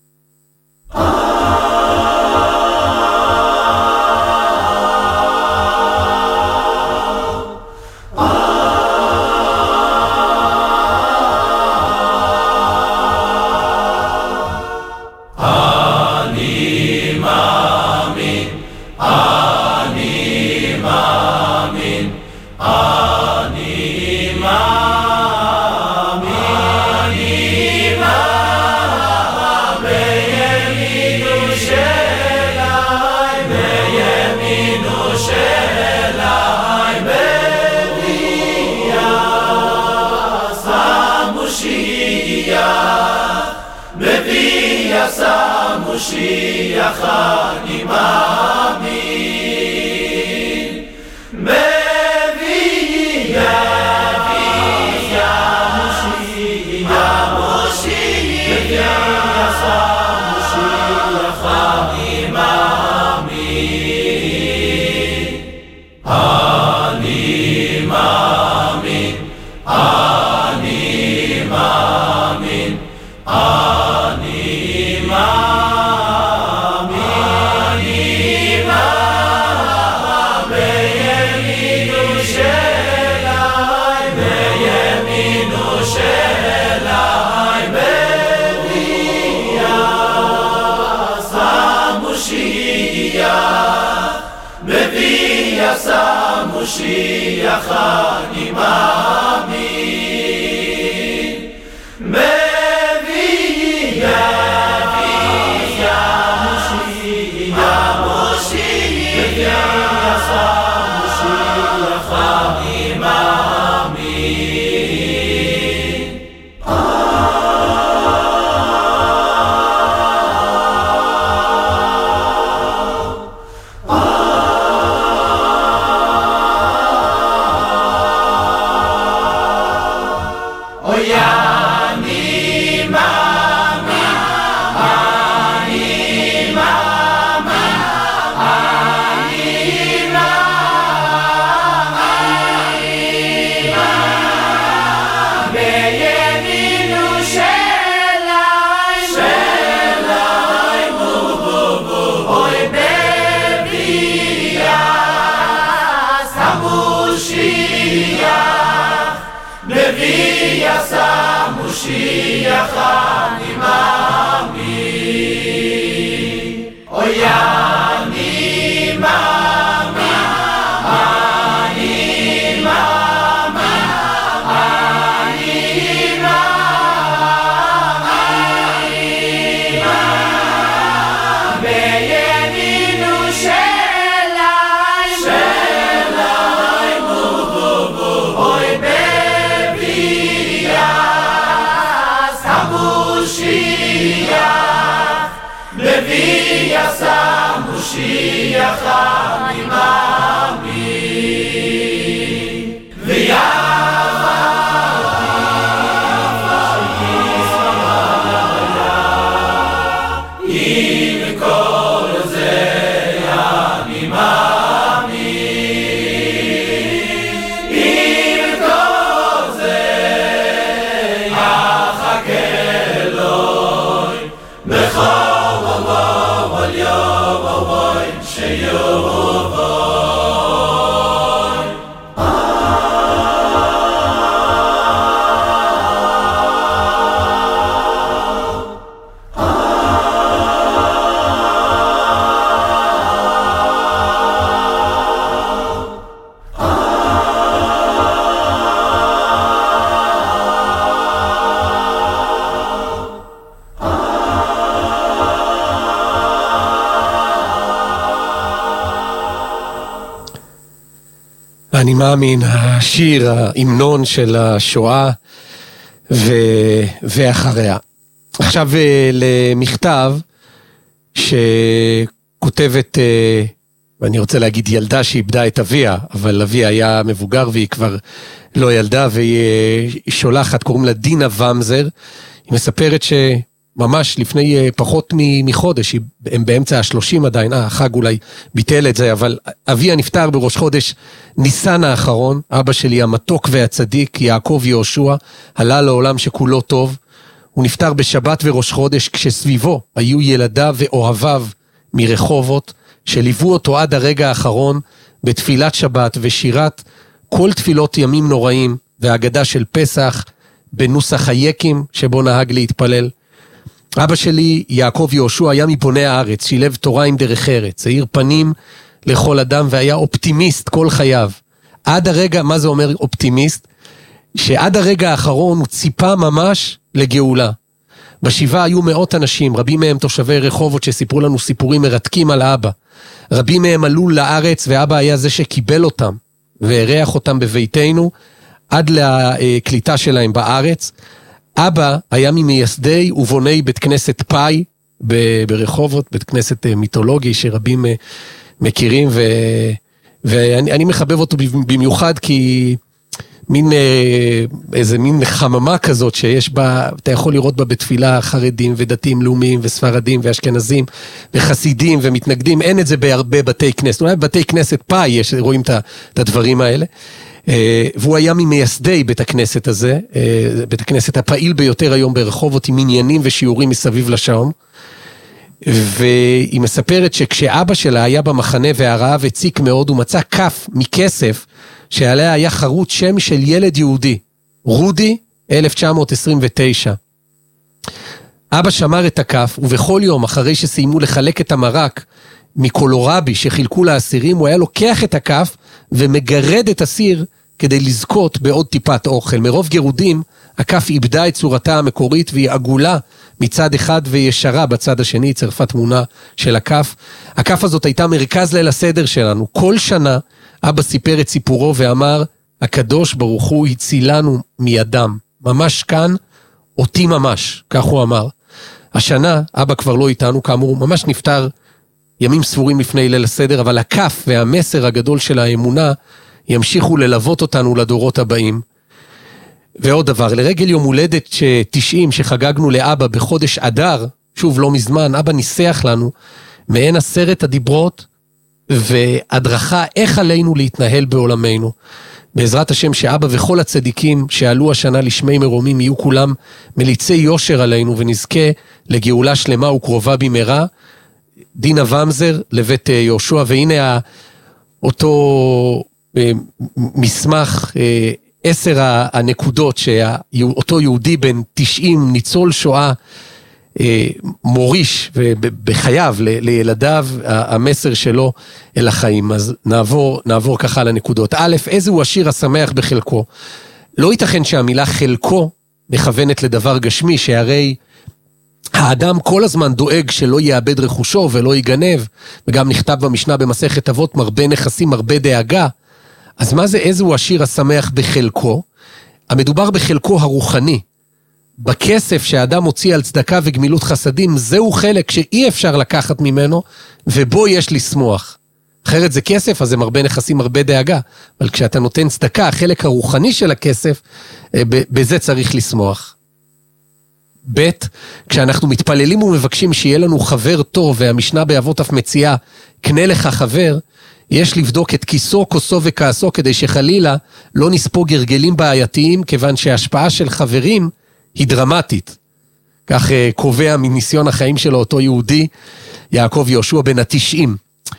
משיח אני מאמין, מביא יביא משיח, משיח משיח אני מאמין, אני מאמין, אני מאמין, אני מאמין. Yeah. יעשה משיח אני מאמין מביא יעשה משיח מביא יעשה משיח אני מאמין מביא יעשה משיח אני מאמין אוי אני מאמין אני מאמין אני מאמין בימינו שלי שלי אוי מביא יעשה משיח אני מאמין ויעבדתי עם כל זה אני מאמין עם כל זה יחכה לו בכל אני מאמין, השיר, ההמנון של השואה ו... ואחריה. עכשיו למכתב שכותבת, ואני רוצה להגיד ילדה שאיבדה את אביה, אבל אביה היה מבוגר והיא כבר לא ילדה, והיא שולחת, קוראים לה דינה ומזר, היא מספרת ש... ממש לפני פחות מחודש, הם באמצע השלושים עדיין, אה, החג אולי ביטל את זה, אבל אביה נפטר בראש חודש ניסן האחרון, אבא שלי המתוק והצדיק, יעקב יהושע, עלה לעולם שכולו טוב, הוא נפטר בשבת וראש חודש, כשסביבו היו ילדיו ואוהביו מרחובות, שליוו אותו עד הרגע האחרון, בתפילת שבת ושירת כל תפילות ימים נוראים, והאגדה של פסח, בנוסח היקים שבו נהג להתפלל, אבא שלי, יעקב יהושע, היה מבוני הארץ, שילב תורה עם דרך ארץ, האיר פנים לכל אדם והיה אופטימיסט כל חייו. עד הרגע, מה זה אומר אופטימיסט? שעד הרגע האחרון הוא ציפה ממש לגאולה. בשבעה היו מאות אנשים, רבים מהם תושבי רחובות שסיפרו לנו סיפורים מרתקים על אבא. רבים מהם עלו לארץ ואבא היה זה שקיבל אותם והריח אותם בביתנו עד לקליטה שלהם בארץ. אבא היה ממייסדי ובוני בית כנסת פאי ברחובות, בית כנסת מיתולוגי שרבים מכירים, ו, ואני אני מחבב אותו במיוחד כי מין, איזה מין חממה כזאת שיש בה, אתה יכול לראות בה בתפילה חרדים ודתיים לאומיים וספרדים ואשכנזים וחסידים ומתנגדים, אין את זה בהרבה בתי כנסת, אולי בבתי כנסת פאי יש, רואים את הדברים האלה. והוא היה ממייסדי בית הכנסת הזה, בית הכנסת הפעיל ביותר היום ברחובות, עם עניינים ושיעורים מסביב לשעון, והיא מספרת שכשאבא שלה היה במחנה והרעב הציק מאוד, הוא מצא כף מכסף שעליה היה חרוט שם של ילד יהודי, רודי אלף תשע מאות עשרים ותשע. אבא שמר את הכף, ובכל יום אחרי שסיימו לחלק את המרק מקולורבי שחילקו לאסירים, הוא היה לוקח את הכף ומגרד את הסיר כדי לזכות בעוד טיפת אוכל. מרוב גירודים, הכף איבדה את צורתה המקורית והיא עגולה מצד אחד וישרה בצד השני, צרפה תמונה של הכף. הכף הזאת הייתה מרכז ליל הסדר שלנו. כל שנה אבא סיפר את סיפורו ואמר, הקדוש ברוך הוא הצילנו מידם. ממש כאן, אותי ממש, כך הוא אמר. השנה, אבא כבר לא איתנו, כאמור, ממש נפטר ימים ספורים לפני ליל הסדר, אבל הכף והמסר הגדול של האמונה ימשיכו ללוות אותנו לדורות הבאים. ועוד דבר, לרגל יום הולדת תשעים שחגגנו לאבא בחודש אדר, שוב לא מזמן, אבא ניסח לנו מעין עשרת הדיברות והדרכה איך עלינו להתנהל בעולמנו. בעזרת השם שאבא וכל הצדיקים שעלו השנה לשמי מרומים יהיו כולם מליצי יושר עלינו ונזכה לגאולה שלמה וקרובה במהרה. דינה ומזר לבית יהושע, והנה אותו מסמך, עשר הנקודות שאותו יהודי בן תשעים ניצול שואה מוריש בחייו לילדיו, המסר שלו אל החיים. אז נעבור, נעבור ככה לנקודות. א', איזהו השיר השמח בחלקו? לא ייתכן שהמילה חלקו מכוונת לדבר גשמי, שהרי האדם כל הזמן דואג שלא יאבד רכושו ולא יגנב, וגם נכתב במשנה במסכת אבות, מרבה נכסים, מרבה דאגה. אז מה זה איזהו השיר השמח בחלקו? המדובר בחלקו הרוחני. בכסף שהאדם מוציא על צדקה וגמילות חסדים, זהו חלק שאי אפשר לקחת ממנו, ובו יש לשמוח. אחרת זה כסף, אז זה מרבה נכסים, מרבה דאגה. אבל כשאתה נותן צדקה, החלק הרוחני של הכסף, בזה צריך לשמוח. ב', כשאנחנו מתפללים ומבקשים שיהיה לנו חבר טוב, והמשנה באבות אף מציעה, קנה לך חבר, יש לבדוק את כיסו, כוסו וכעסו, כדי שחלילה לא נספוג הרגלים בעייתיים, כיוון שההשפעה של חברים היא דרמטית. כך uh, קובע מניסיון החיים שלו אותו יהודי, יעקב יהושע בן התשעים.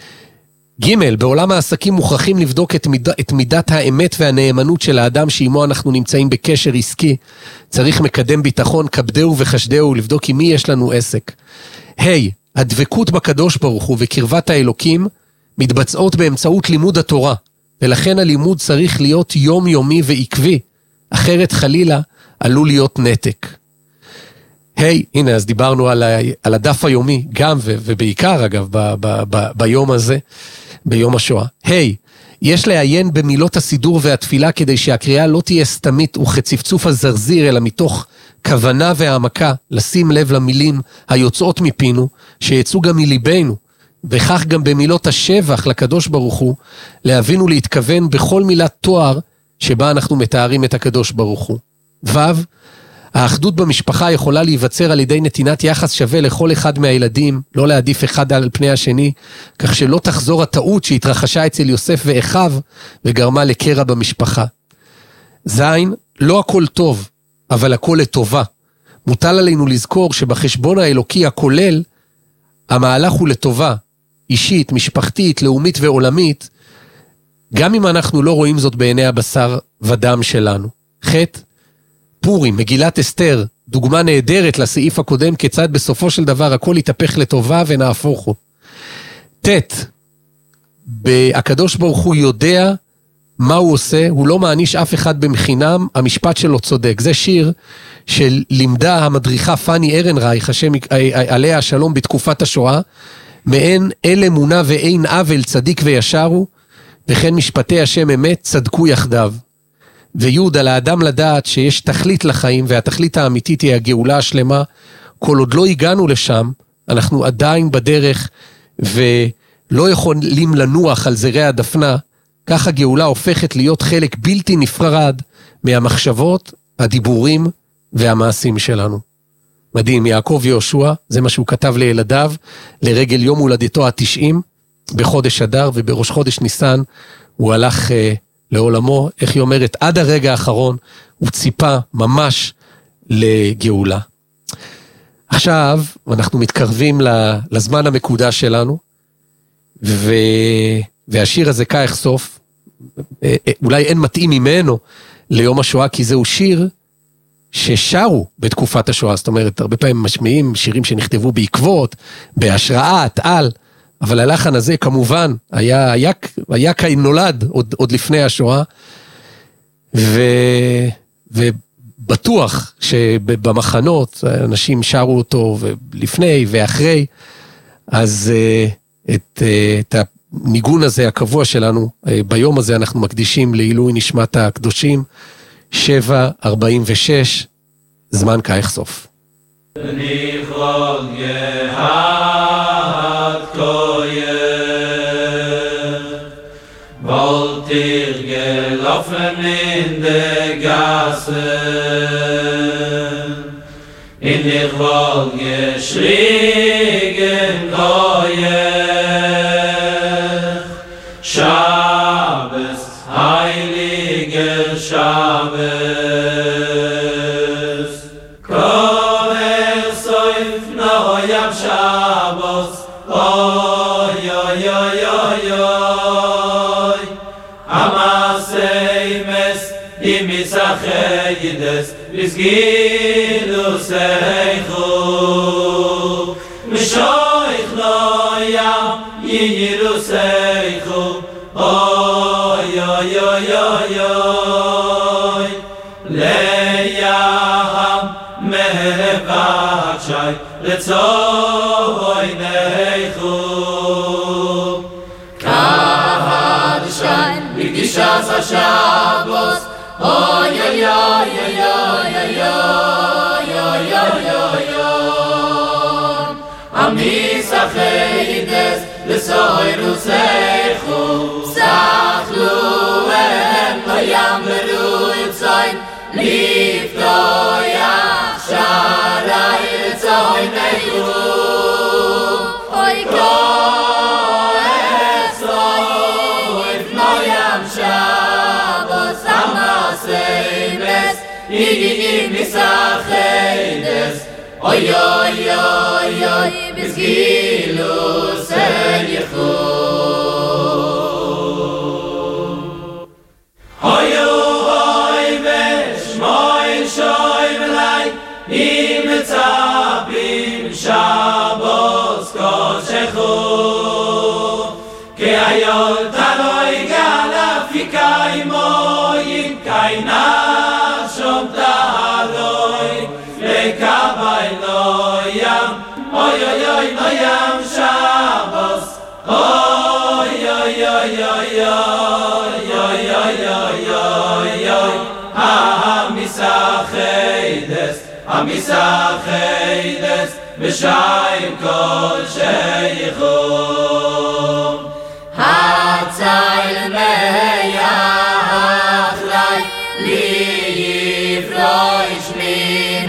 ג', בעולם העסקים מוכרחים לבדוק את, מיד, את מידת האמת והנאמנות של האדם שעמו אנחנו נמצאים בקשר עסקי. צריך מקדם ביטחון, כבדהו וחשדהו, לבדוק עם מי יש לנו עסק. היי, hey, הדבקות בקדוש ברוך הוא וקרבת האלוקים מתבצעות באמצעות לימוד התורה, ולכן הלימוד צריך להיות יומיומי ועקבי, אחרת חלילה עלול להיות נתק. היי, hey, הנה, אז דיברנו על, ה, על הדף היומי, גם ו, ובעיקר אגב, ב, ב, ב, ביום הזה, ביום השואה. היי, hey, יש לעיין במילות הסידור והתפילה, כדי שהקריאה לא תהיה סתמית וכצפצוף הזרזיר, אלא מתוך כוונה והעמקה, לשים לב למילים היוצאות מפינו, שיצאו גם מליבנו, וכך גם במילות השבח לקדוש ברוך הוא, להבין ולהתכוון בכל מילת תואר, שבה אנחנו מתארים את הקדוש ברוך הוא. ו', האחדות במשפחה יכולה להיווצר על ידי נתינת יחס שווה לכל אחד מהילדים, לא להעדיף אחד על פני השני, כך שלא תחזור הטעות שהתרחשה אצל יוסף ואחיו, וגרמה לקרע במשפחה. ז', לא הכל טוב, אבל הכל לטובה. מוטל עלינו לזכור שבחשבון האלוקי הכולל, המהלך הוא לטובה, אישית, משפחתית, לאומית ועולמית, גם אם אנחנו לא רואים זאת בעיני הבשר ודם שלנו. ח', פורים, מגילת אסתר, דוגמה נהדרת לסעיף הקודם, כיצד בסופו של דבר הכל יתהפך לטובה ונהפוך הוא. ת', הקדוש ברוך הוא יודע מה הוא עושה, הוא לא מעניש אף אחד במחינם, המשפט שלו צודק. זה שיר שלימדה המדריכה פני ארנרייך, השם עליה השלום בתקופת השואה, מעין אל אמונה ואין עוול צדיק וישרו, וכן משפטי השם אמת צדקו יחדיו. ויוד על האדם לדעת שיש תכלית לחיים, והתכלית האמיתית היא הגאולה השלמה. כל עוד לא הגענו לשם, אנחנו עדיין בדרך, ולא יכולים לנוח על זרי הדפנה. כך הגאולה הופכת להיות חלק בלתי נפרד מהמחשבות, הדיבורים והמעשים שלנו. מדהים, יעקב יהושע, זה מה שהוא כתב לילדיו, לרגל יום הולדתו התשעים, בחודש אדר, ובראש חודש ניסן, הוא הלך אה, לעולמו, איך היא אומרת, עד הרגע האחרון, הוא ציפה ממש לגאולה. עכשיו, אנחנו מתקרבים לזמן המקודש שלנו, ו... והשיר הזה כך סוף, אולי אין מתאים ממנו ליום השואה, כי זהו שיר ששרו בתקופת השואה, זאת אומרת, הרבה פעמים משמיעים שירים שנכתבו בעקבות, בהשראת, על, אבל הלחן הזה כמובן היה, היה, היה כאי נולד עוד, עוד לפני השואה, ו, ובטוח שבמחנות אנשים שרו אותו לפני ואחרי, אז את, את הניגון הזה הקבוע שלנו, ביום הזה אנחנו מקדישים לעילוי נשמת הקדושים, שבע ארבעים ושש, זמן כאיכסוף. ניחוד גהת koyer Wollt ihr gelaufen in der Gasse In ich wollt geschrien koyer Shabbos, heiliger Shabbos Koher soif noyam Shabbos Oy, oy, oy, oy, oy Amasei mes imisacheyides Vizgilu seichu Mishoich noyam yiyiru seichu Oy, oy, oy, oy, oy Leyaham mehevachai Letzoy neichu Kahadishain Mikdishas HaShabbos Oy, oy, oy, oy, oy, oy, oy, oy, oy, oy Amisacheyides Letzoy ruseichu Sachlu em lo yamberu yitzoin Liftoyach sharai letzoy neichu Oy koesoif noyam Shabbos Amaseimes Igi misachedes Oy oy oy oy bizgilu seichu Oy oy veshmoy shoy velay im tzapim Shabbos kodshechu Ke ayol taloy galafikay moyim kayna shom taloy lekabay loyam Oy oy oy noyam Shabbos Oy oy oy oy oy oy oy oy oy oy Hamisachedes Hamisachedes B'shayim kol sheichum Hatzayl meyachlai Li yifroish min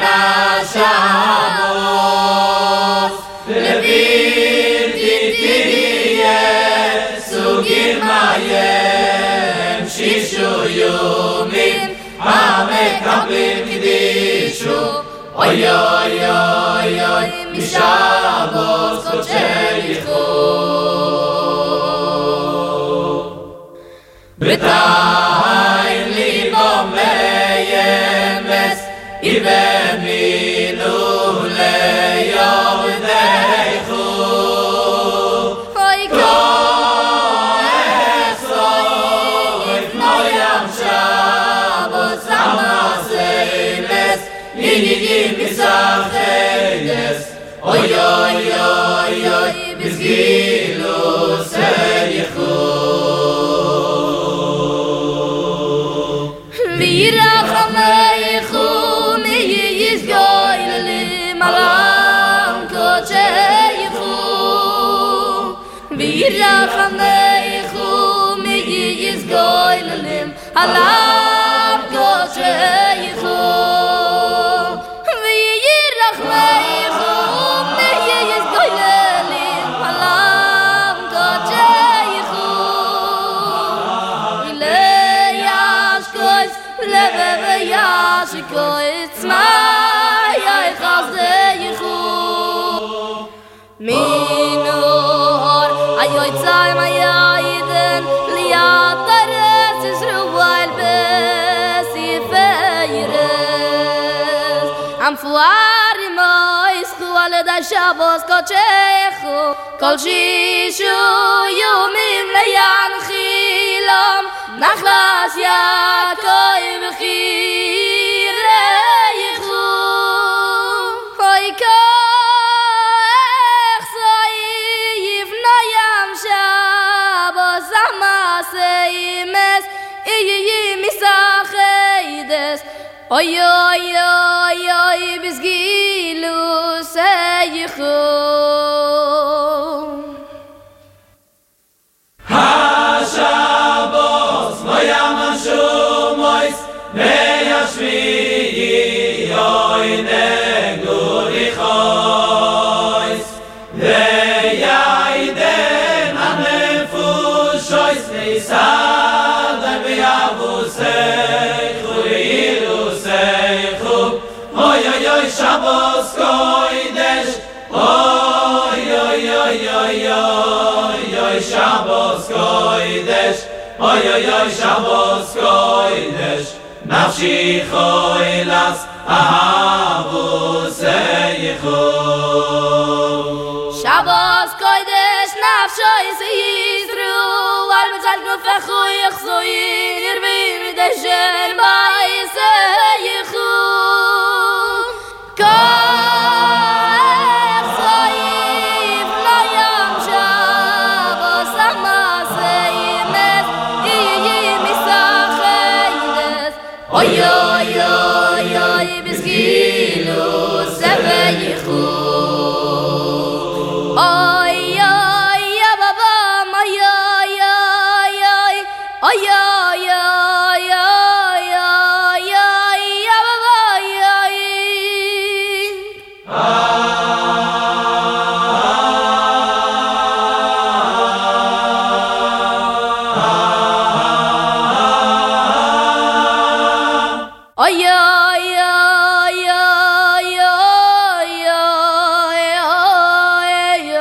ha-Shabbos Levirti tiyeh sugir mayem Shishu yumim Hamekablim kidishu Oy oy oy oy Mishabbos kodsheyichu B'tayim libo meyemes Ibeminu leyodeichu Oy koesoif noyam Shabbos Amaseimes Igi misachedes Oy oy oy oy bizgilu seichu Virachameichu mi yizgoylelim alam kodsheyichu Virachameichu mi yizgoylelim alam kodsheyichu Virachameichu mi yizgoylelim alam kodsheyichu Ileyashkois Leve yashkois Maya chazdeyichu Minor ayotzay mayayden Liat ares Yisruel besifeires Am fuarim oischu לדע שבוס קודשךו כל שישו יומים לינחילום נחלס יעקב וחירייכו אוי כך סעיף נוים שבוס המעשה אימס איי מסחיידס oy oy oy oy bis gilu seychu ha shabos moyam shumois meyashvi oy neguri khois ve yaiden anefushois leisad ve avusei oy oy oy Shabbos kodesh oy oy oy oy oy oy Shabbos kodesh oy oy oy Shabbos kodesh nafshi khoilas ahavu seichu Shabbos kodesh nafshoy seyizru al mizal nufechu yachzoyin irvim deshen bai seichu oy oy oy oy bis gilu seychu oy oy baba oy oy oy oy oy oy oy oy oy baba oy oy oy oy oy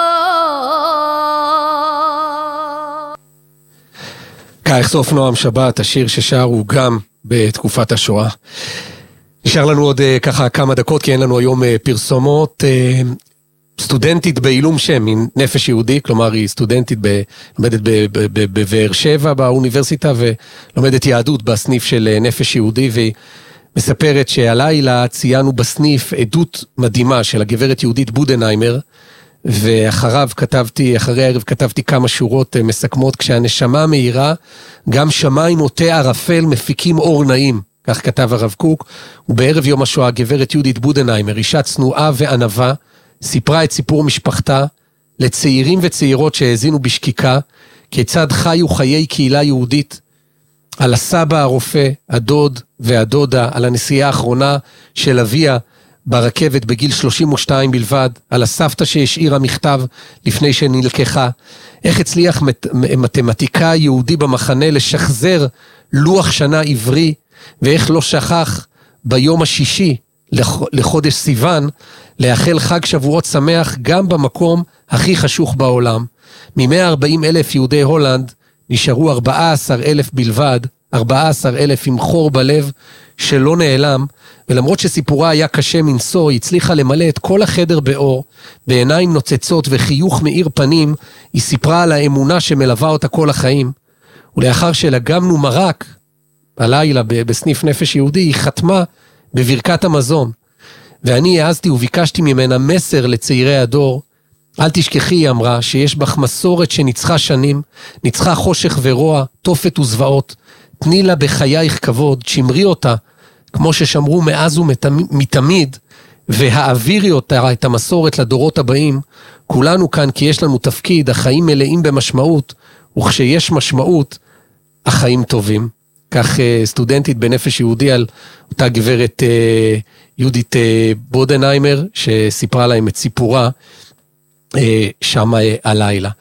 כך סוף נועם שבת, השיר ששרו גם בתקופת השואה. נשאר לנו עוד ככה כמה דקות, כי אין לנו היום פרסומות. סטודנטית בעילום שם, מנפש יהודי, כלומר היא סטודנטית, לומדת בבאר שבע באוניברסיטה, ולומדת יהדות בסניף של נפש יהודי, והיא מספרת שהלילה ציינו בסניף עדות מדהימה של הגברת יהודית בודנהיימר, ואחריו כתבתי, אחרי הערב כתבתי כמה שורות מסכמות, כשהנשמה מהירה, גם שמיים מוטה ערפל מפיקים אור נעים, כך כתב הרב קוק, ובערב יום השואה הגברת יהודית בודנהיימר, אישה צנועה וענווה, סיפרה את סיפור משפחתה לצעירים וצעירות שהאזינו בשקיקה, כיצד חיו חיי קהילה יהודית, על הסבא הרופא, הדוד והדודה, על הנסיעה האחרונה של אביה ברכבת בגיל שלושים ושתיים בלבד, על הסבתא שהשאירה מכתב לפני שנלקחה, איך הצליח מתמטיקאי יהודי במחנה לשחזר לוח שנה עברי, ואיך לא שכח ביום השישי לחודש סיוון, לאחל חג שבועות שמח גם במקום הכי חשוך בעולם. מ-מאה וארבעים אלף יהודי הולנד נשארו ארבעה עשר אלף בלבד, ארבעה עשר אלף עם חור בלב שלא נעלם, ולמרות שסיפורה היה קשה מנשוא, היא הצליחה למלא את כל החדר באור, בעיניים נוצצות וחיוך מאיר פנים, היא סיפרה על האמונה שמלווה אותה כל החיים, ולאחר שלגמנו מרק, הלילה בסניף נפש יהודי, היא חתמה בברכת המזון, ואני העזתי וביקשתי ממנה מסר לצעירי הדור, אל תשכחי, היא אמרה, שיש בך מסורת שניצחה שנים, ניצחה חושך ורוע, תופת וזוועות, תני לה בחייך כבוד, שמרי אותה, כמו ששמרו מאז ומתמיד, והעבירי אותה, את המסורת לדורות הבאים, כולנו כאן כי יש לנו תפקיד, החיים מלאים במשמעות, וכשיש משמעות, החיים טובים. כך סטודנטית בנפש יהודי על אותה גברת יהודית בודנהיימר, שסיפרה להם את סיפורה שם הלילה.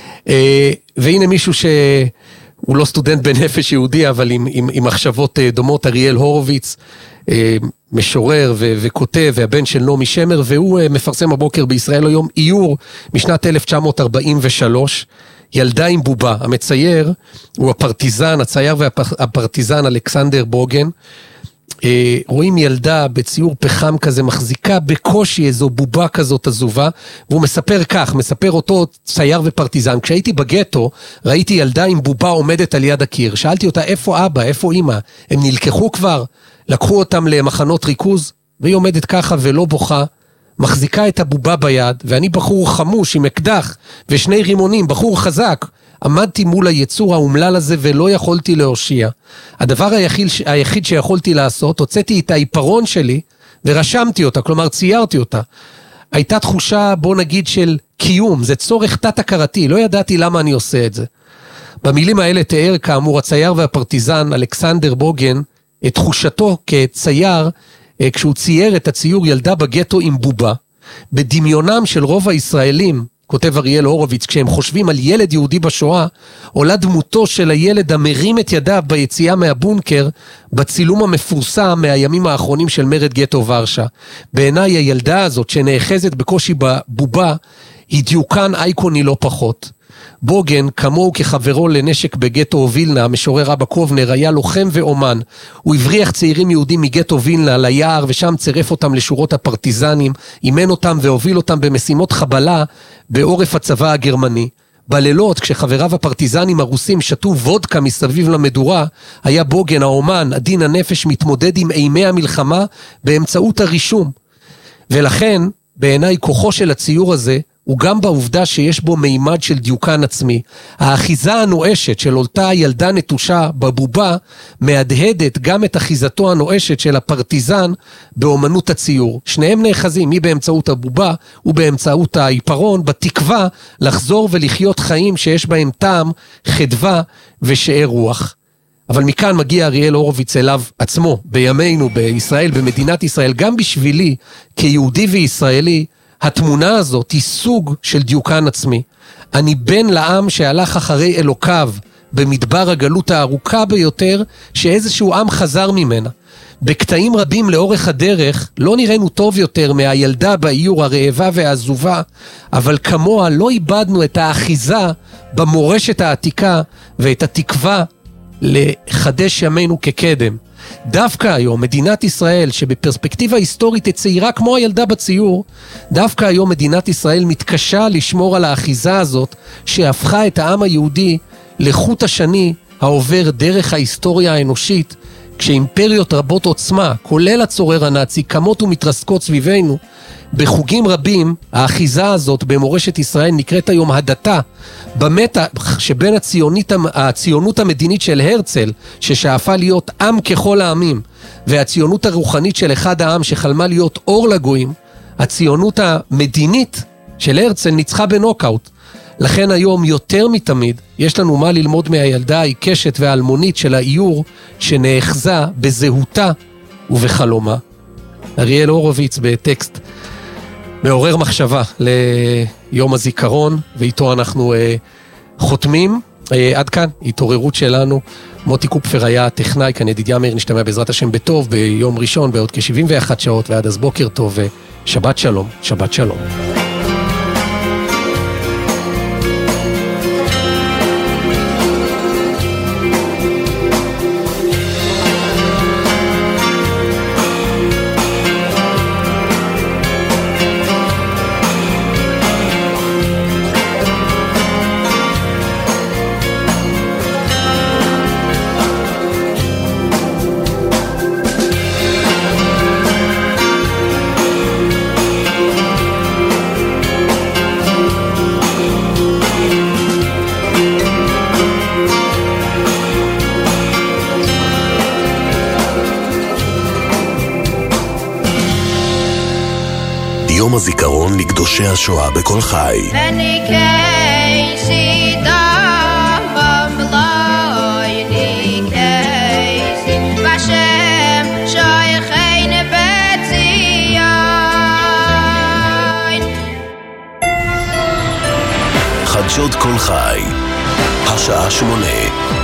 והנה מישהו שהוא לא סטודנט בנפש יהודי, אבל עם, עם, עם מחשבות דומות, אריאל הורוביץ, משורר ו- וכותב, והבן של נעמי שמר, והוא מפרסם הבוקר בישראל היום איור משנת אלף תשע מאות ארבעים ושלוש, ילדה עם בובה. המצייר הוא הפרטיזן, הצייר והפרטיזן אלכסנדר בוגן, רואים ילדה בציור פחם כזה, מחזיקה בקושי איזו בובה כזאת עזובה, והוא מספר כך, מספר אותו צייר ופרטיזן. כשהייתי בגטו, ראיתי ילדה עם בובה עומדת על יד הקיר. שאלתי אותה, איפה אבא, איפה אמא? הם נלקחו כבר? לקחו אותם למחנות ריכוז? והיא עומדת ככה ולא בוכה, מחזיקה את הבובה ביד, ואני בחור חמוש עם אקדח ושני רימונים, בחור חזק. עמדתי מול היצור האומלל הזה ולא יכולתי להושיע. הדבר היחיד, היחיד שיכולתי לעשות, הוצאתי את העיפרון שלי ורשמתי אותה, כלומר ציירתי אותה. הייתה תחושה, בוא נגיד, של קיום, זה צורך תת-הכרתי, לא ידעתי למה אני עושה את זה. במילים האלה תיאר כאמור הצייר והפרטיזן אלכסנדר בוגן את תחושתו כצייר, כשהוא צייר את הציור ילדה בגטו עם בובה. בדמיונם של רוב הישראלים, כותב אריאל הורוביץ, כשהם חושבים על ילד יהודי בשואה, עולה דמותו של הילד המרים את ידיו ביציאה מהבונקר, בצילום המפורסם מהימים האחרונים של מרד גטו ורשה. בעיניי הילדה הזאת שנאחזת בקושי בבובה, היא דיוקן אייקוני לא פחות. בוגן, כמוהו כחברו לנשק בגטו וילנה, המשורר אבא קובנר, היה לוחם ואומן. הוא הבריח צעירים יהודים מגטו וילנה ליער, ושם צירף אותם לשורות הפרטיזנים, אימן אותם והוביל אותם במשימות חבלה בעורף הצבא הגרמני. בלילות, כשחבריו הפרטיזנים הרוסים שתו וודקה מסביב למדורה, היה בוגן, האומן, עדין הנפש, מתמודד עם אימי המלחמה באמצעות הרישום. ולכן, בעיניי כוחו של הציור הזה, הוא גם בעובדה שיש בו מימד של דיוקן עצמי. האחיזה הנואשת של אותה ילדה נטושה בבובה, מהדהדת גם את אחיזתו הנואשת של הפרטיזן באומנות הציור. שניהם נאחזים, מי באמצעות הבובה ובאמצעות העיפרון, בתקווה לחזור ולחיות חיים שיש בהם טעם, חדווה ושאר רוח. אבל מכאן מגיע אריאל הורוביץ אליו עצמו, בימינו, בישראל, במדינת ישראל, גם בשבילי, כיהודי וישראלי, התמונה הזאת היא סוג של דיוקן עצמי. אני בן לעם שהלך אחרי אלוקיו במדבר הגלות הארוכה ביותר שאיזשהו עם חזר ממנה. בקטעים רבים לאורך הדרך לא נראינו טוב יותר מהילדה באיור הרעבה והעזובה, אבל כמוה לא איבדנו את האחיזה במורשת העתיקה ואת התקווה לחדש ימינו כקדם. דווקא היום מדינת ישראל, שבפרספקטיבה היסטורית הצעירה כמו הילדה בציור, דווקא היום מדינת ישראל מתקשה לשמור על האחיזה הזאת שהפכה את העם היהודי לחוט השני העובר דרך ההיסטוריה האנושית, כשאימפריות רבות עוצמה, כולל הצורר הנאצי, קמות ומתרסקות סביבנו. בחוגים רבים האחיזה הזאת במורשת ישראל נקראת היום הדתה, במתח שבין הציונית, הציונות המדינית של הרצל ששאפה להיות עם ככל העמים, והציונות הרוחנית של אחד העם שחלמה להיות אור לגויים. הציונות המדינית של הרצל ניצחה בנוקאוט. לכן היום יותר מתמיד יש לנו מה ללמוד מהילדה העיקשת והאלמונית של האיור שנאחזה בזהותה ובחלומה. אריאל הורוביץ בטקסט מעורר מחשבה ליום הזיכרון, ואיתו אנחנו אה, חותמים. אה, עד כאן, התעוררות שלנו. מוטי קופפר היה טכנאי, כאן ידידיה מאיר, נשתמע בעזרת השם בטוב ביום ראשון בעוד כ-שבעים ואחת שעות, ועד אז בוקר טוב ושבת שלום, שבת שלום. יום הזיכרון לקדושי השואה בכל חי. חדשות כל חי, השעה שמונה.